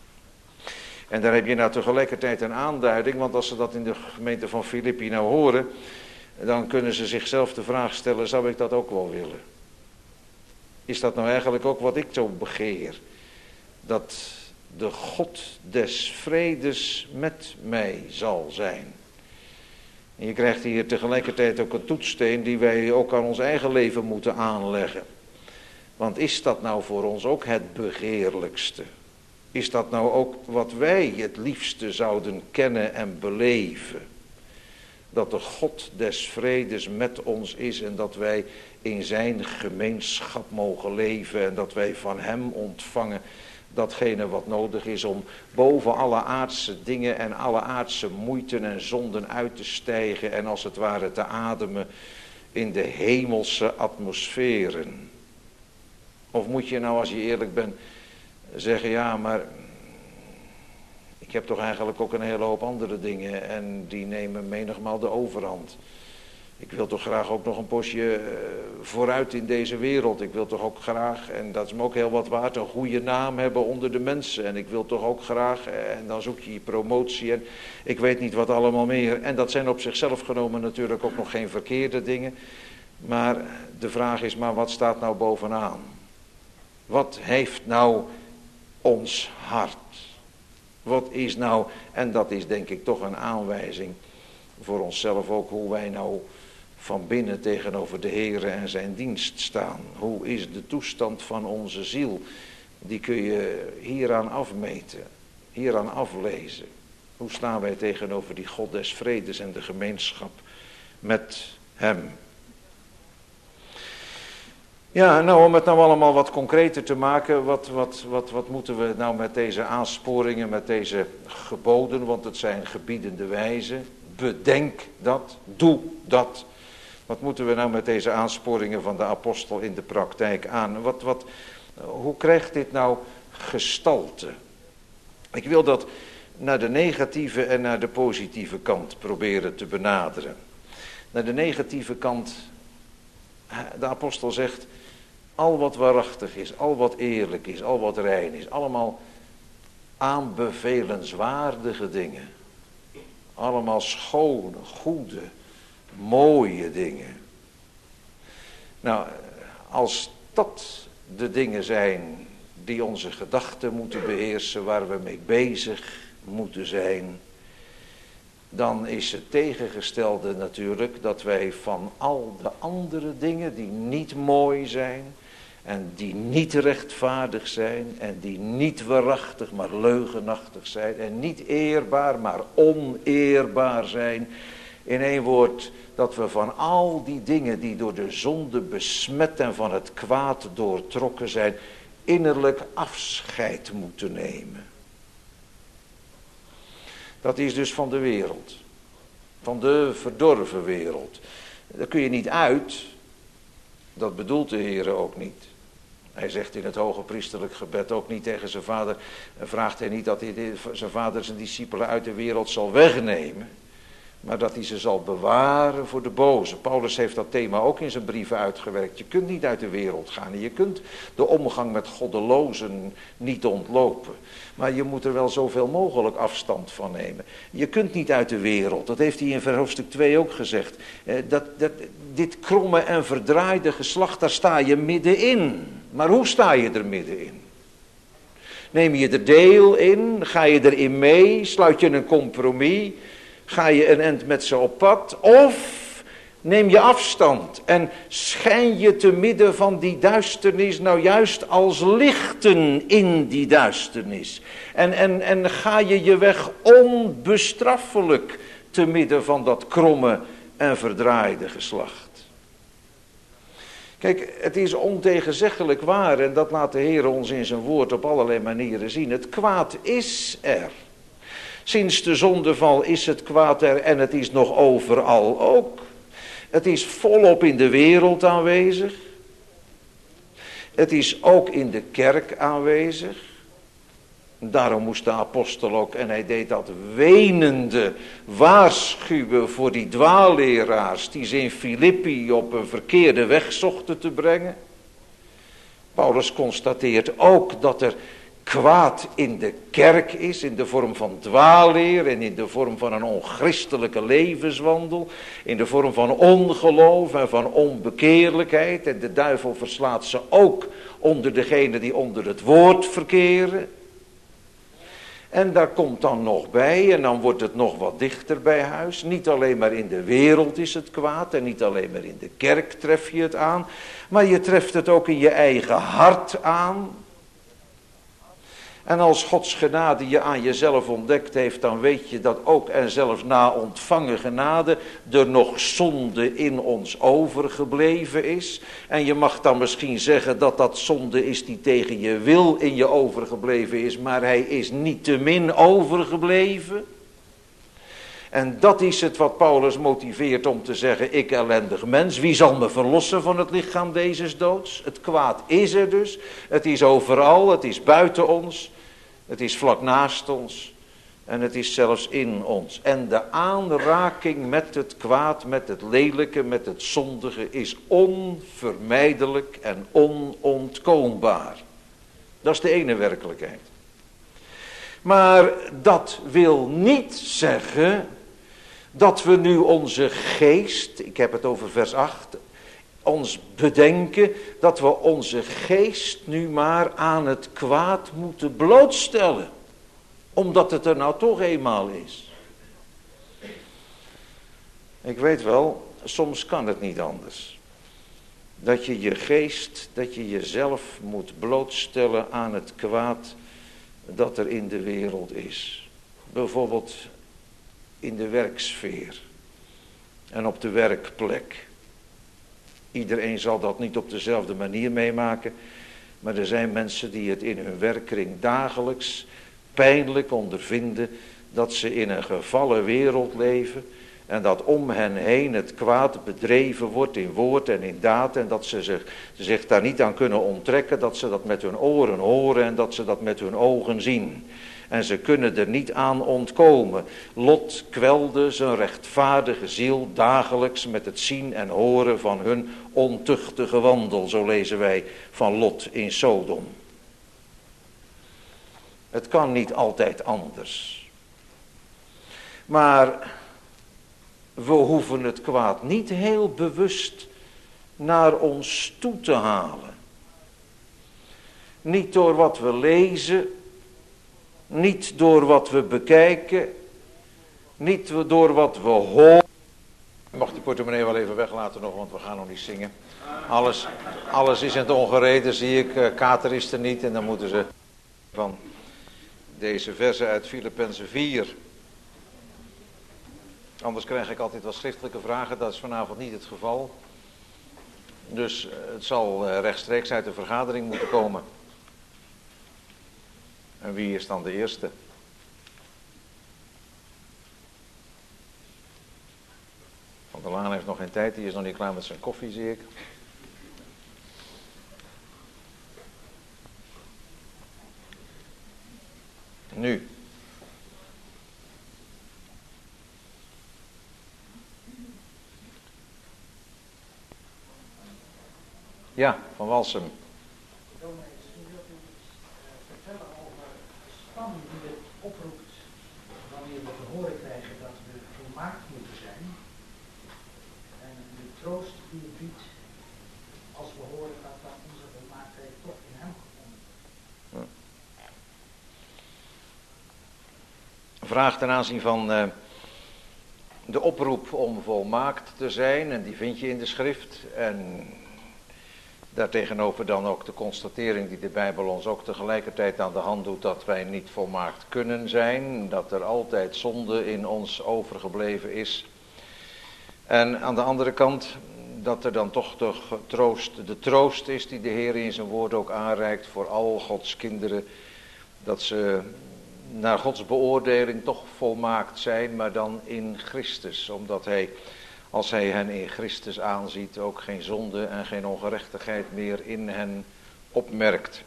En daar heb je nou tegelijkertijd een aanduiding, want als ze dat in de gemeente van Filippi nou horen, dan kunnen ze zichzelf de vraag stellen, zou ik dat ook wel willen? Is dat nou eigenlijk ook wat ik zo begeer? Dat de God des vredes met mij zal zijn. En je krijgt hier tegelijkertijd ook een toetssteen die wij ook aan ons eigen leven moeten aanleggen. Want is dat nou voor ons ook het begeerlijkste? Is dat nou ook wat wij het liefste zouden kennen en beleven? Dat de God des vredes met ons is en dat wij in zijn gemeenschap mogen leven en dat wij van hem ontvangen datgene wat nodig is om boven alle aardse dingen en alle aardse moeiten en zonden uit te stijgen en als het ware te ademen in de hemelse atmosferen. Of moet je nou, als je eerlijk bent, zeggen, ja, maar ik heb toch eigenlijk ook een hele hoop andere dingen en die nemen menigmaal de overhand. Ik wil toch graag ook nog een postje vooruit in deze wereld. Ik wil toch ook graag, en dat is me ook heel wat waard, een goede naam hebben onder de mensen. En ik wil toch ook graag, en dan zoek je je promotie en ik weet niet wat allemaal meer. En dat zijn op zichzelf genomen natuurlijk ook nog geen verkeerde dingen. Maar de vraag is, maar wat staat nou bovenaan? Wat heeft nou ons hart? Wat is nou, en dat is denk ik toch een aanwijzing voor onszelf ook, hoe wij nou van binnen tegenover de Heere en zijn dienst staan. Hoe is de toestand van onze ziel? Die kun je hieraan afmeten, hieraan aflezen. Hoe staan wij tegenover die God des vredes en de gemeenschap met hem? Ja, nou om het nou allemaal wat concreter te maken, wat, wat, wat, wat moeten we nou met deze aansporingen, met deze geboden, want het zijn gebiedende wijzen. Bedenk dat, doe dat. Wat moeten we nou met deze aansporingen van de apostel in de praktijk aan? Wat, wat, hoe krijgt dit nou gestalte? Ik wil dat naar de negatieve en naar de positieve kant proberen te benaderen. Naar de negatieve kant, de apostel zegt, al wat waarachtig is, al wat eerlijk is, al wat rein is, allemaal aanbevelenswaardige dingen. Allemaal schone, goede, mooie dingen. Nou, als dat de dingen zijn die onze gedachten moeten beheersen, waar we mee bezig moeten zijn, dan is het tegengestelde natuurlijk dat wij van al de andere dingen die niet mooi zijn en die niet rechtvaardig zijn en die niet waarachtig maar leugenachtig zijn en niet eerbaar maar oneerbaar zijn. In één woord, dat we van al die dingen die door de zonde besmet en van het kwaad doortrokken zijn, innerlijk afscheid moeten nemen. Dat is dus van de wereld. Van de verdorven wereld. Daar kun je niet uit. Dat bedoelt de Heer ook niet. Hij zegt in het hoge priesterlijk gebed ook niet tegen zijn vader. Vraagt hij niet dat hij zijn vader zijn discipelen uit de wereld zal wegnemen. Maar dat hij ze zal bewaren voor de boze. Paulus heeft dat thema ook in zijn brieven uitgewerkt. Je kunt niet uit de wereld gaan. En je kunt de omgang met goddelozen niet ontlopen. Maar je moet er wel zoveel mogelijk afstand van nemen. Je kunt niet uit de wereld. Dat heeft hij in hoofdstuk twee ook gezegd. Dat, dat, dit kromme en verdraaide geslacht, daar sta je middenin. Maar hoe sta je er middenin? Neem je er deel in? Ga je erin mee? Sluit je een compromis? Ga je een end met ze op pad? Of neem je afstand en schijn je te midden van die duisternis nou juist als lichten in die duisternis. En, en, en ga je je weg onbestraffelijk te midden van dat kromme en verdraaide geslacht. Kijk, het is ontegenzeggelijk waar en dat laat de Heer ons in zijn woord op allerlei manieren zien. Het kwaad is er. Sinds de zondeval is het kwaad er en het is nog overal ook. Het is volop in de wereld aanwezig. Het is ook in de kerk aanwezig. Daarom moest de apostel ook, en hij deed dat wenende, waarschuwen voor die dwaalleraars die ze in Filippi op een verkeerde weg zochten te brengen. Paulus constateert ook dat er kwaad in de kerk is, in de vorm van dwaalleer en in de vorm van een onchristelijke levenswandel, in de vorm van ongeloof en van onbekeerlijkheid. En de duivel verslaat ze ook onder degenen die onder het woord verkeren. En daar komt dan nog bij, en dan wordt het nog wat dichter bij huis. Niet alleen maar in de wereld is het kwaad en niet alleen maar in de kerk tref je het aan. Maar je treft het ook in je eigen hart aan. En als Gods genade je aan jezelf ontdekt heeft, dan weet je dat ook en zelfs na ontvangen genade er nog zonde in ons overgebleven is. En je mag dan misschien zeggen dat dat zonde is die tegen je wil in je overgebleven is, maar hij is niettemin overgebleven. En dat is het wat Paulus motiveert om te zeggen, ik ellendig mens, wie zal me verlossen van het lichaam dezes doods? Het kwaad is er dus, het is overal, het is buiten ons, het is vlak naast ons en het is zelfs in ons. En de aanraking met het kwaad, met het lelijke, met het zondige is onvermijdelijk en onontkoombaar. Dat is de ene werkelijkheid. Maar dat wil niet zeggen dat we nu onze geest, ik heb het over vers acht, ons bedenken dat we onze geest nu maar aan het kwaad moeten blootstellen. Omdat het er nou toch eenmaal is. Ik weet wel, soms kan het niet anders. Dat je je geest, dat je jezelf moet blootstellen aan het kwaad dat er in de wereld is. Bijvoorbeeld in de werksfeer en op de werkplek. Iedereen zal dat niet op dezelfde manier meemaken, maar er zijn mensen die het in hun werkkring dagelijks pijnlijk ondervinden dat ze in een gevallen wereld leven en dat om hen heen het kwaad bedreven wordt in woord en in daad en dat ze zich, zich daar niet aan kunnen onttrekken, dat ze dat met hun oren horen en dat ze dat met hun ogen zien. En ze kunnen er niet aan ontkomen. Lot kwelde zijn rechtvaardige ziel dagelijks met het zien en horen van hun ontuchtige wandel. Zo lezen wij van Lot in Sodom. Het kan niet altijd anders. Maar we hoeven het kwaad niet heel bewust naar ons toe te halen. Niet door wat we lezen, niet door wat we bekijken, niet door wat we horen. Ik mag die portemonnee wel even weglaten nog, want we gaan nog niet zingen. Alles, alles is in het ongereden, zie ik. Kater is er niet en dan moeten ze van deze versen uit Filippenzen vier. Anders krijg ik altijd wat schriftelijke vragen, dat is vanavond niet het geval. Dus het zal rechtstreeks uit de vergadering moeten komen. En wie is dan de eerste? Van der Laan heeft nog geen tijd, die is nog niet klaar met zijn koffie, zie ik. Nu. Ja, van Walsum. Die het oproept wanneer we te horen krijgen dat we volmaakt moeten zijn. En de troost die het biedt als we horen dat, dat onze volmaaktheid toch in hem gevonden wordt. vraag ten aanzien van uh, de oproep om volmaakt te zijn, en die vind je in de schrift. En daartegenover dan ook de constatering die de Bijbel ons ook tegelijkertijd aan de hand doet, dat wij niet volmaakt kunnen zijn, dat er altijd zonde in ons overgebleven is. En aan de andere kant dat er dan toch de troost, de troost is die de Heer in zijn woord ook aanreikt voor al Gods kinderen, dat ze naar Gods beoordeling toch volmaakt zijn, maar dan in Christus, omdat hij, als hij hen in Christus aanziet, ook geen zonde en geen ongerechtigheid meer in hen opmerkt.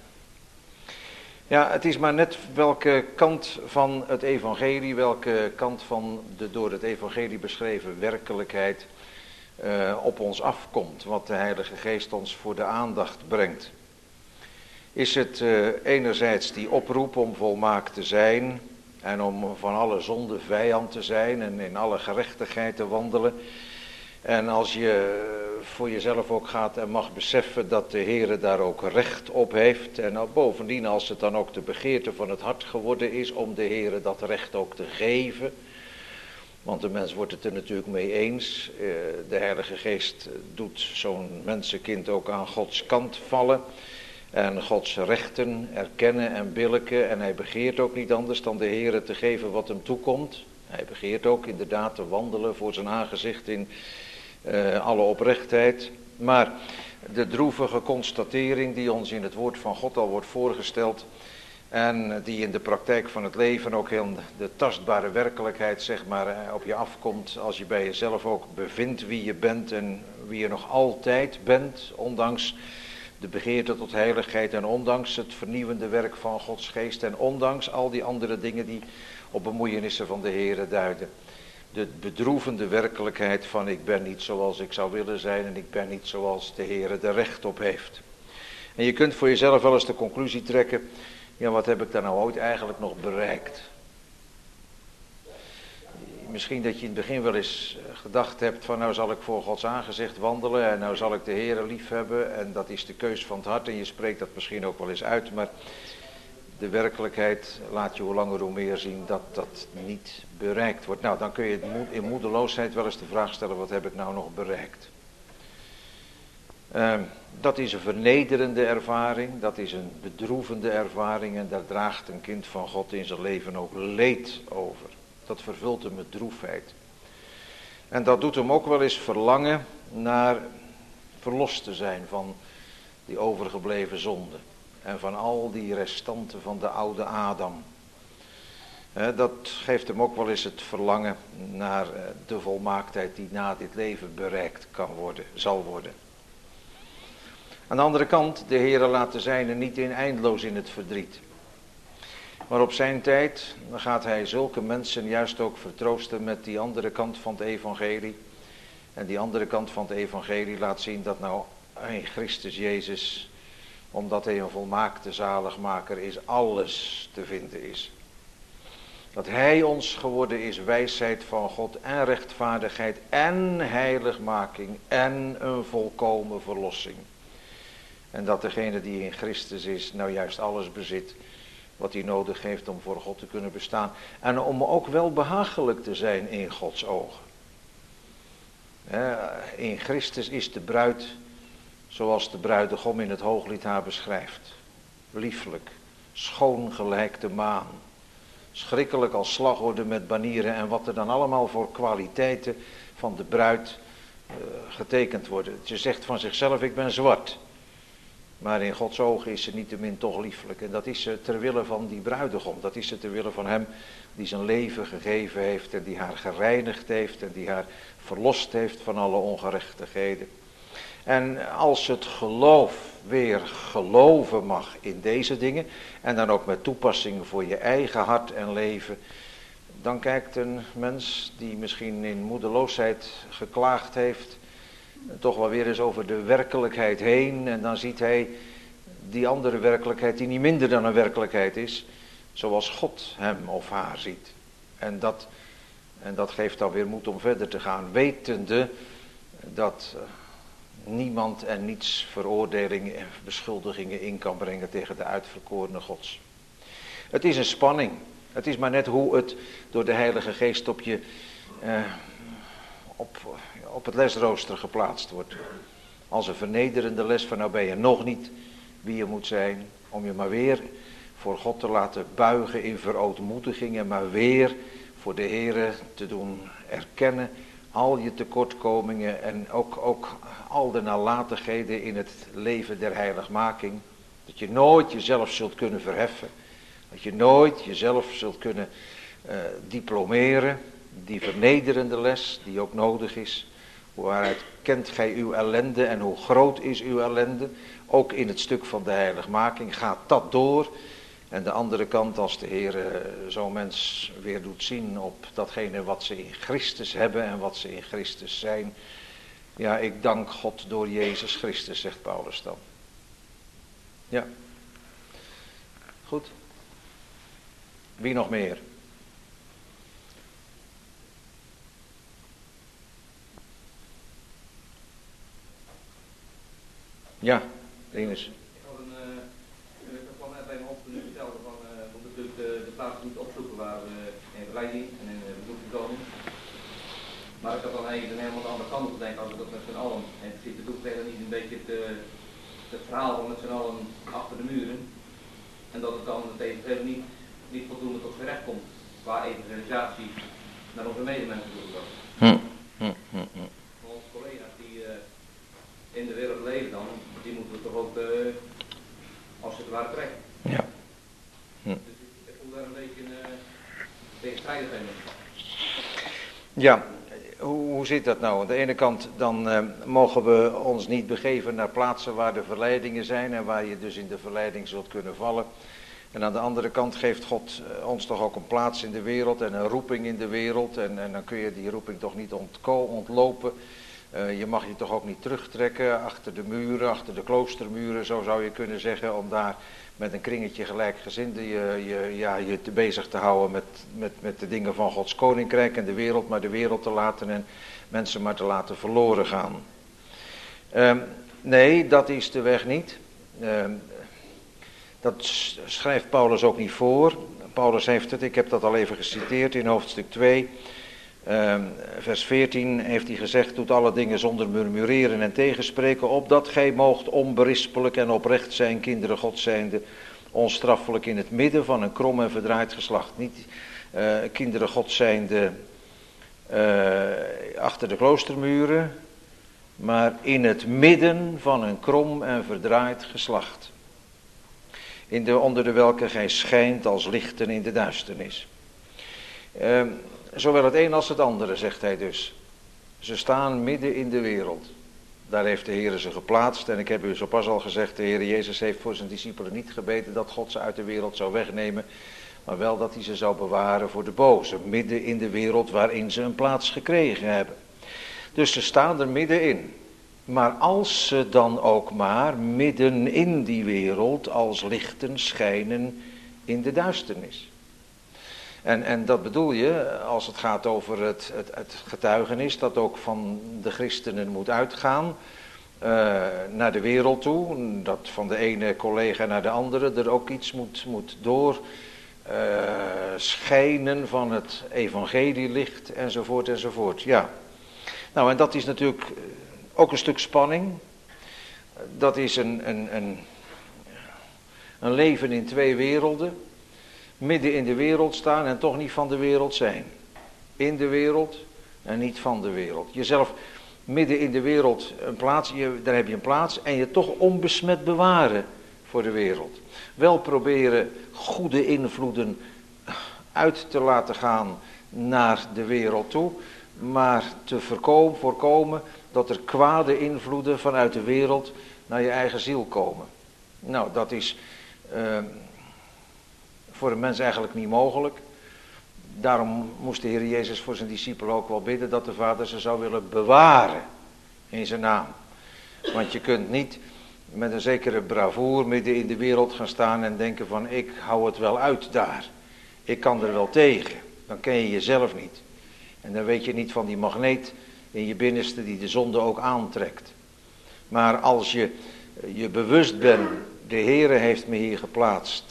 Ja, het is maar net welke kant van het evangelie, welke kant van de door het evangelie beschreven werkelijkheid uh, op ons afkomt, wat de Heilige Geest ons voor de aandacht brengt. Is het uh, enerzijds die oproep om volmaakt te zijn en om van alle zonde vijand te zijn en in alle gerechtigheid te wandelen. En als je voor jezelf ook gaat en mag beseffen dat de Heere daar ook recht op heeft. En bovendien als het dan ook de begeerte van het hart geworden is om de Heere dat recht ook te geven. Want de mens wordt het er natuurlijk mee eens. De Heilige Geest doet zo'n mensenkind ook aan Gods kant vallen. En Gods rechten erkennen en billijken. En hij begeert ook niet anders dan de Heere te geven wat hem toekomt. Hij begeert ook inderdaad te wandelen voor zijn aangezicht in uh, alle oprechtheid. Maar de droevige constatering die ons in het woord van God al wordt voorgesteld, en die in de praktijk van het leven ook heel de tastbare werkelijkheid zeg maar op je afkomt, als je bij jezelf ook bevindt wie je bent en wie je nog altijd bent, ondanks de begeerte tot heiligheid en ondanks het vernieuwende werk van Gods geest en ondanks al die andere dingen die op bemoeienissen van de Heere duiden. De bedroevende werkelijkheid van ik ben niet zoals ik zou willen zijn en ik ben niet zoals de Heere er recht op heeft. En je kunt voor jezelf wel eens de conclusie trekken, ja, wat heb ik daar nou ooit eigenlijk nog bereikt? Misschien dat je in het begin wel eens gedacht hebt van nou zal ik voor Gods aangezicht wandelen en nou zal ik de Heere lief hebben en dat is de keus van het hart en je spreekt dat misschien ook wel eens uit, maar de werkelijkheid laat je hoe langer hoe meer zien dat dat niet bereikt wordt. Nou, dan kun je in moedeloosheid wel eens de vraag stellen, wat heb ik nou nog bereikt? Uh, dat is een vernederende ervaring, dat is een bedroevende ervaring en daar draagt een kind van God in zijn leven ook leed over. Dat vervult hem met droefheid. En dat doet hem ook wel eens verlangen naar verlost te zijn van die overgebleven zonde. En van al die restanten van de oude Adam. Dat geeft hem ook wel eens het verlangen naar de volmaaktheid die na dit leven bereikt kan worden, zal worden. Aan de andere kant, de Heere laat de zijnen niet in eindeloos in het verdriet. Maar op zijn tijd dan gaat hij zulke mensen juist ook vertroosten met die andere kant van het evangelie. En die andere kant van het evangelie laat zien dat nou in Christus Jezus, omdat hij een volmaakte zaligmaker is, alles te vinden is. Dat hij ons geworden is wijsheid van God en rechtvaardigheid en heiligmaking en een volkomen verlossing. En dat degene die in Christus is nou juist alles bezit wat hij nodig heeft om voor God te kunnen bestaan. En om ook wel behagelijk te zijn in Gods ogen. In Christus is de bruid zoals de bruidegom in het Hooglied haar beschrijft. Lieflijk, schoon gelijk de maan. Schrikkelijk als slagorde met banieren en wat er dan allemaal voor kwaliteiten van de bruid uh, getekend worden. Ze zegt van zichzelf, ik ben zwart. Maar in Gods ogen is ze niettemin toch lieflijk. En dat is ze ter wille van die bruidegom. Dat is ze ter wille van hem die zijn leven gegeven heeft. En die haar gereinigd heeft. En die haar verlost heeft van alle ongerechtigheden. En als het geloof weer geloven mag in deze dingen. En dan ook met toepassing voor je eigen hart en leven. Dan kijkt een mens die misschien in moedeloosheid geklaagd heeft, toch wel weer eens over de werkelijkheid heen. En dan ziet hij die andere werkelijkheid die niet minder dan een werkelijkheid is. Zoals God hem of haar ziet. En dat, en dat geeft dan weer moed om verder te gaan. Wetende dat niemand en niets veroordelingen en beschuldigingen in kan brengen tegen de uitverkorene Gods. Het is een spanning. Het is maar net hoe het door de Heilige Geest op je, uh, op, op het lesrooster geplaatst wordt. Als een vernederende les van nou ben je nog niet wie je moet zijn, om je maar weer voor God te laten buigen in verootmoediging en maar weer voor de Heere te doen erkennen al je tekortkomingen en ook, ook al de nalatigheden in het leven der heiligmaking. Dat je nooit jezelf zult kunnen verheffen, dat je nooit jezelf zult kunnen uh, diplomeren, die vernederende les die ook nodig is. Waaruit kent gij uw ellende en hoe groot is uw ellende? Ook in het stuk van de heiligmaking gaat dat door. En de andere kant, als de Heer zo'n mens weer doet zien op datgene wat ze in Christus hebben en wat ze in Christus zijn. Ja, ik dank God door Jezus Christus, zegt Paulus dan. Ja. Goed. Wie nog meer? Ja, Rinus. Ik had een, uh, dat kwam net bij me op toen u vertelde van, uh, we moeten natuurlijk de, de plaatsen niet opzoeken waar we in verleiding en in uh, bezoek komen. Maar ik had dan even helemaal aan de andere kant te denken, als we dat met z'n allen, en in principe doe ik verder niet een beetje het, uh, het verhaal van met z'n allen achter de muren. En dat het dan het eventueel niet, niet voldoende tot gerecht komt, qua evangelisatie naar onze medemensen toe was. Hm, hm, hm, hm. Onze collega's die uh, in de wereld leven dan, die moeten we toch ook, uh, als het ware, trekken. Ja. Hm. Dus ik, ik voel daar een beetje een uh, tegenstrijdigheid in. Ja, hoe, hoe zit dat nou? Aan de ene kant dan uh, mogen we ons niet begeven naar plaatsen waar de verleidingen zijn en waar je dus in de verleiding zult kunnen vallen. En aan de andere kant geeft God uh, ons toch ook een plaats in de wereld en een roeping in de wereld. En, en dan kun je die roeping toch niet ontko- ontlopen. Uh, je mag je toch ook niet terugtrekken achter de muren, achter de kloostermuren, zo zou je kunnen zeggen, om daar met een kringetje gelijkgezinden je, je, ja, je te bezig te houden met, met, met de dingen van Gods koninkrijk en de wereld, maar de wereld te laten en mensen maar te laten verloren gaan. Uh, nee, dat is de weg niet. Uh, dat schrijft Paulus ook niet voor. Paulus heeft het, ik heb dat al even geciteerd in hoofdstuk twee. Uh, vers veertien heeft hij gezegd, doet alle dingen zonder murmureren en tegenspreken, opdat gij moogt onberispelijk en oprecht zijn, kinderen God zijnde, onstraffelijk in het midden van een krom en verdraaid geslacht. Niet uh, kinderen God zijnde uh, achter de kloostermuren, maar in het midden van een krom en verdraaid geslacht. In de, onder de welke gij schijnt als lichten in de duisternis. Uh, Zowel het een als het andere, zegt hij dus. Ze staan midden in de wereld. Daar heeft de Heer ze geplaatst. En ik heb u zo pas al gezegd, de Heer Jezus heeft voor zijn discipelen niet gebeden dat God ze uit de wereld zou wegnemen. Maar wel dat hij ze zou bewaren voor de boze. Midden in de wereld waarin ze een plaats gekregen hebben. Dus ze staan er middenin. Maar als ze dan ook maar midden in die wereld als lichten schijnen in de duisternis. En, en dat bedoel je, als het gaat over het, het, het getuigenis dat ook van de christenen moet uitgaan uh, naar de wereld toe. Dat van de ene collega naar de andere er ook iets moet, moet door uh, schijnen van het evangelielicht enzovoort enzovoort. Ja, nou en dat is natuurlijk ook een stuk spanning. Dat is een, een, een, een leven in twee werelden. Midden in de wereld staan en toch niet van de wereld zijn. In de wereld en niet van de wereld. Jezelf midden in de wereld een plaats, je, daar heb je een plaats en je toch onbesmet bewaren voor de wereld. Wel proberen goede invloeden uit te laten gaan naar de wereld toe, maar te voorkomen, voorkomen dat er kwade invloeden vanuit de wereld naar je eigen ziel komen. Nou, dat is Uh, voor een mens eigenlijk niet mogelijk. Daarom moest de Heer Jezus voor zijn discipelen ook wel bidden dat de Vader ze zou willen bewaren in zijn naam. Want je kunt niet met een zekere bravoer midden in de wereld gaan staan en denken van ik hou het wel uit daar. Ik kan er wel tegen. Dan ken je jezelf niet. En dan weet je niet van die magneet in je binnenste die de zonde ook aantrekt. Maar als je je bewust bent, de Heer heeft me hier geplaatst.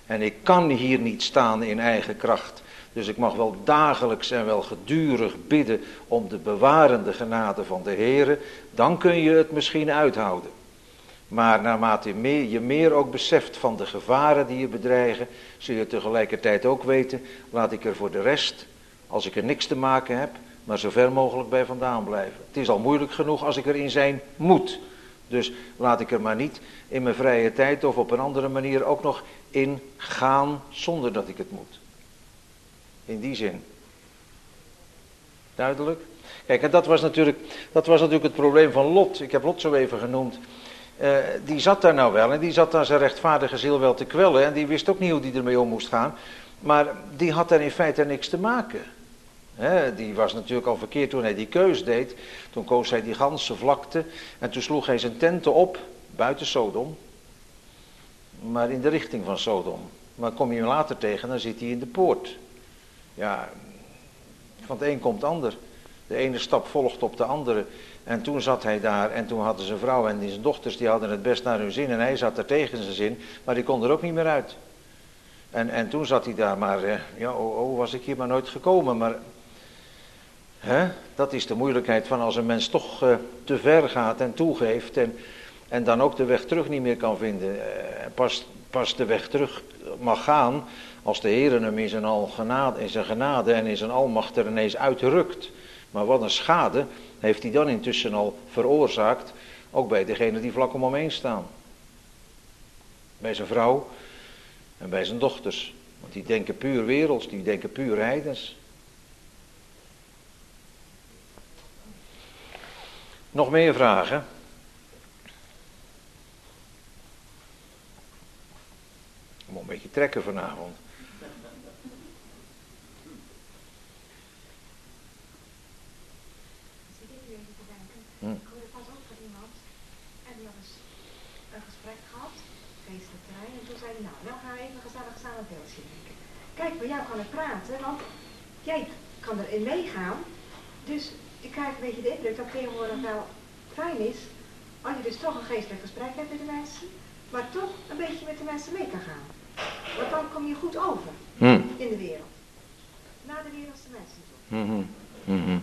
En ik kan hier niet staan in eigen kracht. Dus ik mag wel dagelijks en wel gedurig bidden om de bewarende genade van de Heere. Dan kun je het misschien uithouden. Maar naarmate je meer, je meer ook beseft van de gevaren die je bedreigen, zul je tegelijkertijd ook weten, laat ik er voor de rest, als ik er niks te maken heb, maar zo ver mogelijk bij vandaan blijven. Het is al moeilijk genoeg als ik erin zijn moet. Dus laat ik er maar niet in mijn vrije tijd of op een andere manier ook nog in gaan zonder dat ik het moet. In die zin. Duidelijk? Kijk, en dat was natuurlijk, dat was natuurlijk het probleem van Lot. Ik heb Lot zo even genoemd. Uh, die zat daar nou wel en die zat daar zijn rechtvaardige ziel wel te kwellen. En die wist ook niet hoe die ermee om moest gaan. Maar die had daar in feite niks te maken. He, die was natuurlijk al verkeerd toen hij die keus deed. Toen koos hij die ganse vlakte. En toen sloeg hij zijn tenten op buiten Sodom. Maar in de richting van Sodom. Maar kom je hem later tegen, dan zit hij in de poort. Ja, van het een komt het ander. De ene stap volgt op de andere. En toen zat hij daar en toen hadden zijn vrouw en zijn dochters, die hadden het best naar hun zin. En hij zat er tegen zijn zin, maar die kon er ook niet meer uit. En, en toen zat hij daar, maar eh, ja, oh, oh, was ik hier maar nooit gekomen. Maar hè, dat is de moeilijkheid van als een mens toch uh, te ver gaat en toegeeft. En, en dan ook de weg terug niet meer kan vinden. Uh, pas, pas de weg terug mag gaan als de Heer hem in zijn, al genade, in zijn genade en in zijn almacht er ineens uitrukt. Maar wat een schade heeft hij dan intussen al veroorzaakt, ook bij degenen die vlak om hem heen staan. Bij zijn vrouw en bij zijn dochters. Want die denken puur werelds, die denken puur heidens. Nog meer vragen? Ik moet een beetje trekken vanavond. Ik hoorde pas ook van iemand en die had eens een gesprek gehad, feestelijk terrein, en toen zei hij, nou, nou gaan we even gezellig samen een pilsje drinken. Kijk, met jou kan ik praten, want jij kan erin meegaan, dus ik krijg een beetje de indruk dat het tegenwoordig wel fijn is, als je dus toch een geestelijk gesprek hebt met de mensen, maar toch een beetje met de mensen mee kan gaan. Want dan kom je goed over Hmm. in de wereld. Naar de wereldse mensen toe. Mm-hmm. Mm-hmm.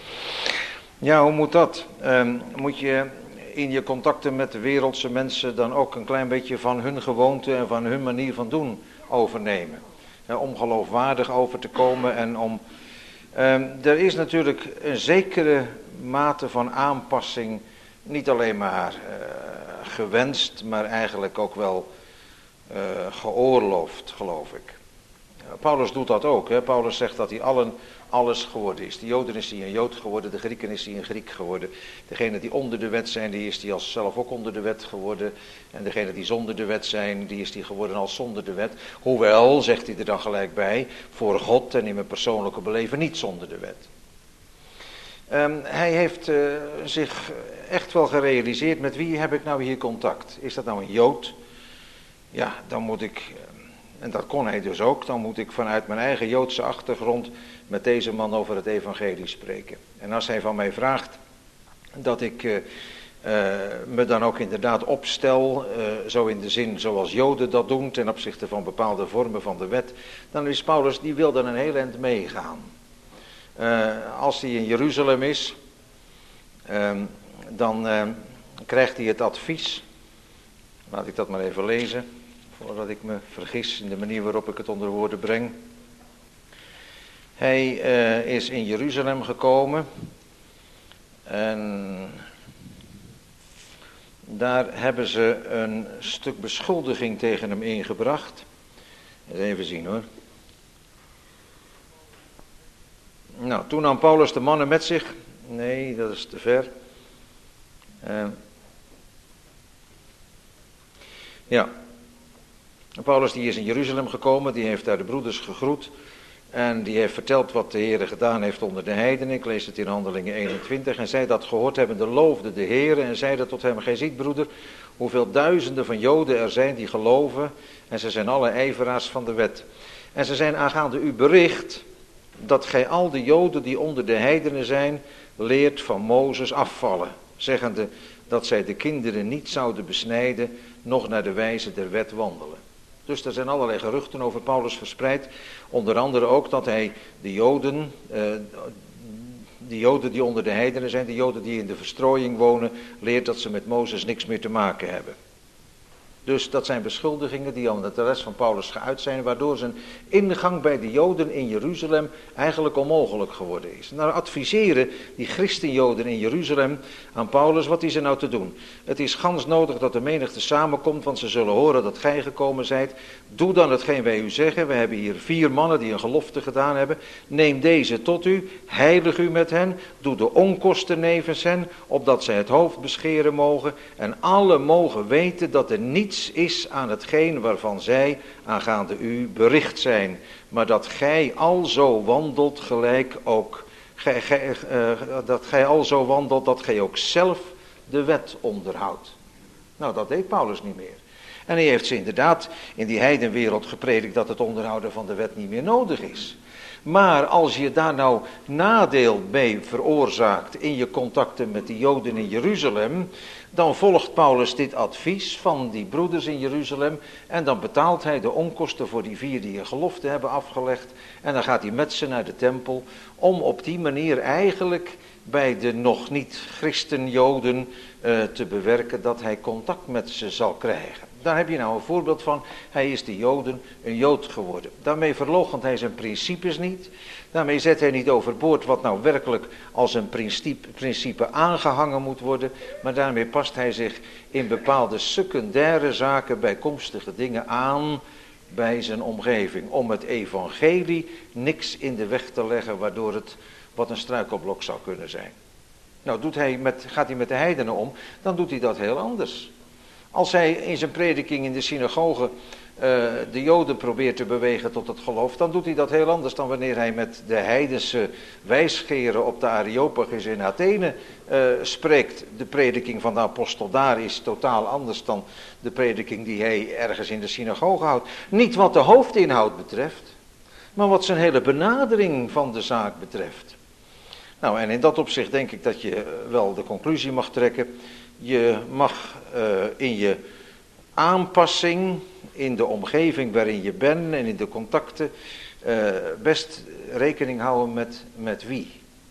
Ja, hoe moet dat? Um, moet je in je contacten met de wereldse mensen dan ook een klein beetje van hun gewoonte en van hun manier van doen overnemen? Ja, om geloofwaardig over te komen en om... Um, er is natuurlijk een zekere mate van aanpassing, niet alleen maar uh, gewenst, maar eigenlijk ook wel uh, geoorloofd, geloof ik. Uh, Paulus doet dat ook. Hè? Paulus zegt dat hij allen alles geworden is. De Joden is hij een Jood geworden, de Grieken is hij een Griek geworden. Degenen die onder de wet zijn, die is hij als zelf ook onder de wet geworden. En degenen die zonder de wet zijn, die is hij geworden als zonder de wet. Hoewel, zegt hij er dan gelijk bij, voor God en in mijn persoonlijke beleven niet zonder de wet. Um, hij heeft uh, zich echt wel gerealiseerd, met wie heb ik nou hier contact? Is dat nou een Jood? Ja, dan moet ik... En dat kon hij dus ook. Dan moet ik vanuit mijn eigen Joodse achtergrond met deze man over het evangelie spreken. En als hij van mij vraagt dat ik uh, uh, me dan ook inderdaad opstel, uh, zo in de zin zoals Joden dat doen ten opzichte van bepaalde vormen van de wet, dan is Paulus, die wil dan een heel eind meegaan. Uh, als hij in Jeruzalem is, uh, dan uh, krijgt hij het advies, laat ik dat maar even lezen, voordat ik me vergis in de manier waarop ik het onder woorden breng. Hij uh, is in Jeruzalem gekomen en daar hebben ze een stuk beschuldiging tegen hem ingebracht. Even zien hoor. Nou, toen nam Paulus de mannen met zich. Nee, dat is te ver. Uh, ja. Paulus die is in Jeruzalem gekomen, die heeft daar de broeders gegroet. En die heeft verteld wat de Heere gedaan heeft onder de heidenen. Ik lees het in Handelingen eenentwintig. En zij dat gehoord hebbende loofde de Heere en zeiden tot hem: gij ziet, broeder, hoeveel duizenden van Joden er zijn die geloven. En ze zijn alle ijveraars van de wet. En ze zijn aangaande u bericht dat gij al de Joden die onder de heidenen zijn, leert van Mozes afvallen. Zeggende dat zij de kinderen niet zouden besnijden, noch naar de wijze der wet wandelen. Dus er zijn allerlei geruchten over Paulus verspreid. Onder andere ook dat hij de Joden, uh, de Joden die onder de heidenen zijn, de Joden die in de verstrooiing wonen, leert dat ze met Mozes niks meer te maken hebben. Dus dat zijn beschuldigingen die aan de rest van Paulus geuit zijn, waardoor zijn ingang bij de Joden in Jeruzalem eigenlijk onmogelijk geworden is. Nou adviseren die christenjoden in Jeruzalem aan Paulus, wat is er nou te doen? Het is gans nodig dat de menigte samenkomt, want ze zullen horen dat gij gekomen zijt. Doe dan hetgeen wij u zeggen. We hebben hier vier mannen die een gelofte gedaan hebben. Neem deze tot u, heilig u met hen, doe de onkosten nevens hen, opdat zij het hoofd bescheren mogen. En alle mogen weten dat er niets is aan hetgeen waarvan zij aangaande u bericht zijn, maar dat gij alzo wandelt gelijk ook, gij, gij, uh, dat gij alzo wandelt dat gij ook zelf de wet onderhoudt. Nou, dat deed Paulus niet meer. En hij heeft ze inderdaad in die heidenwereld gepredikt dat het onderhouden van de wet niet meer nodig is. Maar als je daar nou nadeel mee veroorzaakt in je contacten met de Joden in Jeruzalem, dan volgt Paulus dit advies van die broeders in Jeruzalem en dan betaalt hij de onkosten voor die vier die een gelofte hebben afgelegd en dan gaat hij met ze naar de tempel om op die manier eigenlijk bij de nog niet christen-Joden uh, te bewerken dat hij contact met ze zal krijgen. Daar heb je nou een voorbeeld van. Hij is de Joden een Jood geworden. Daarmee verloochent hij zijn principes niet. Daarmee zet hij niet overboord wat nou werkelijk als een principe, principe aangehangen moet worden. Maar daarmee past hij zich in bepaalde secundaire zaken, bijkomstige dingen aan bij zijn omgeving. Om het evangelie niks in de weg te leggen waardoor het wat een struikelblok zou kunnen zijn. Nou doet hij met, gaat hij met de heidenen om, dan doet hij dat heel anders. Als hij in zijn prediking in de synagoge uh, de Joden probeert te bewegen tot het geloof, dan doet hij dat heel anders dan wanneer hij met de heidense wijsgeren op de Areopagus in Athene uh, spreekt. De prediking van de apostel daar is totaal anders dan de prediking die hij ergens in de synagoge houdt. Niet wat de hoofdinhoud betreft, maar wat zijn hele benadering van de zaak betreft. Nou, en in dat opzicht denk ik dat je wel de conclusie mag trekken. Je mag uh, in je aanpassing, in de omgeving waarin je bent en in de contacten, uh, best rekening houden met, met wie.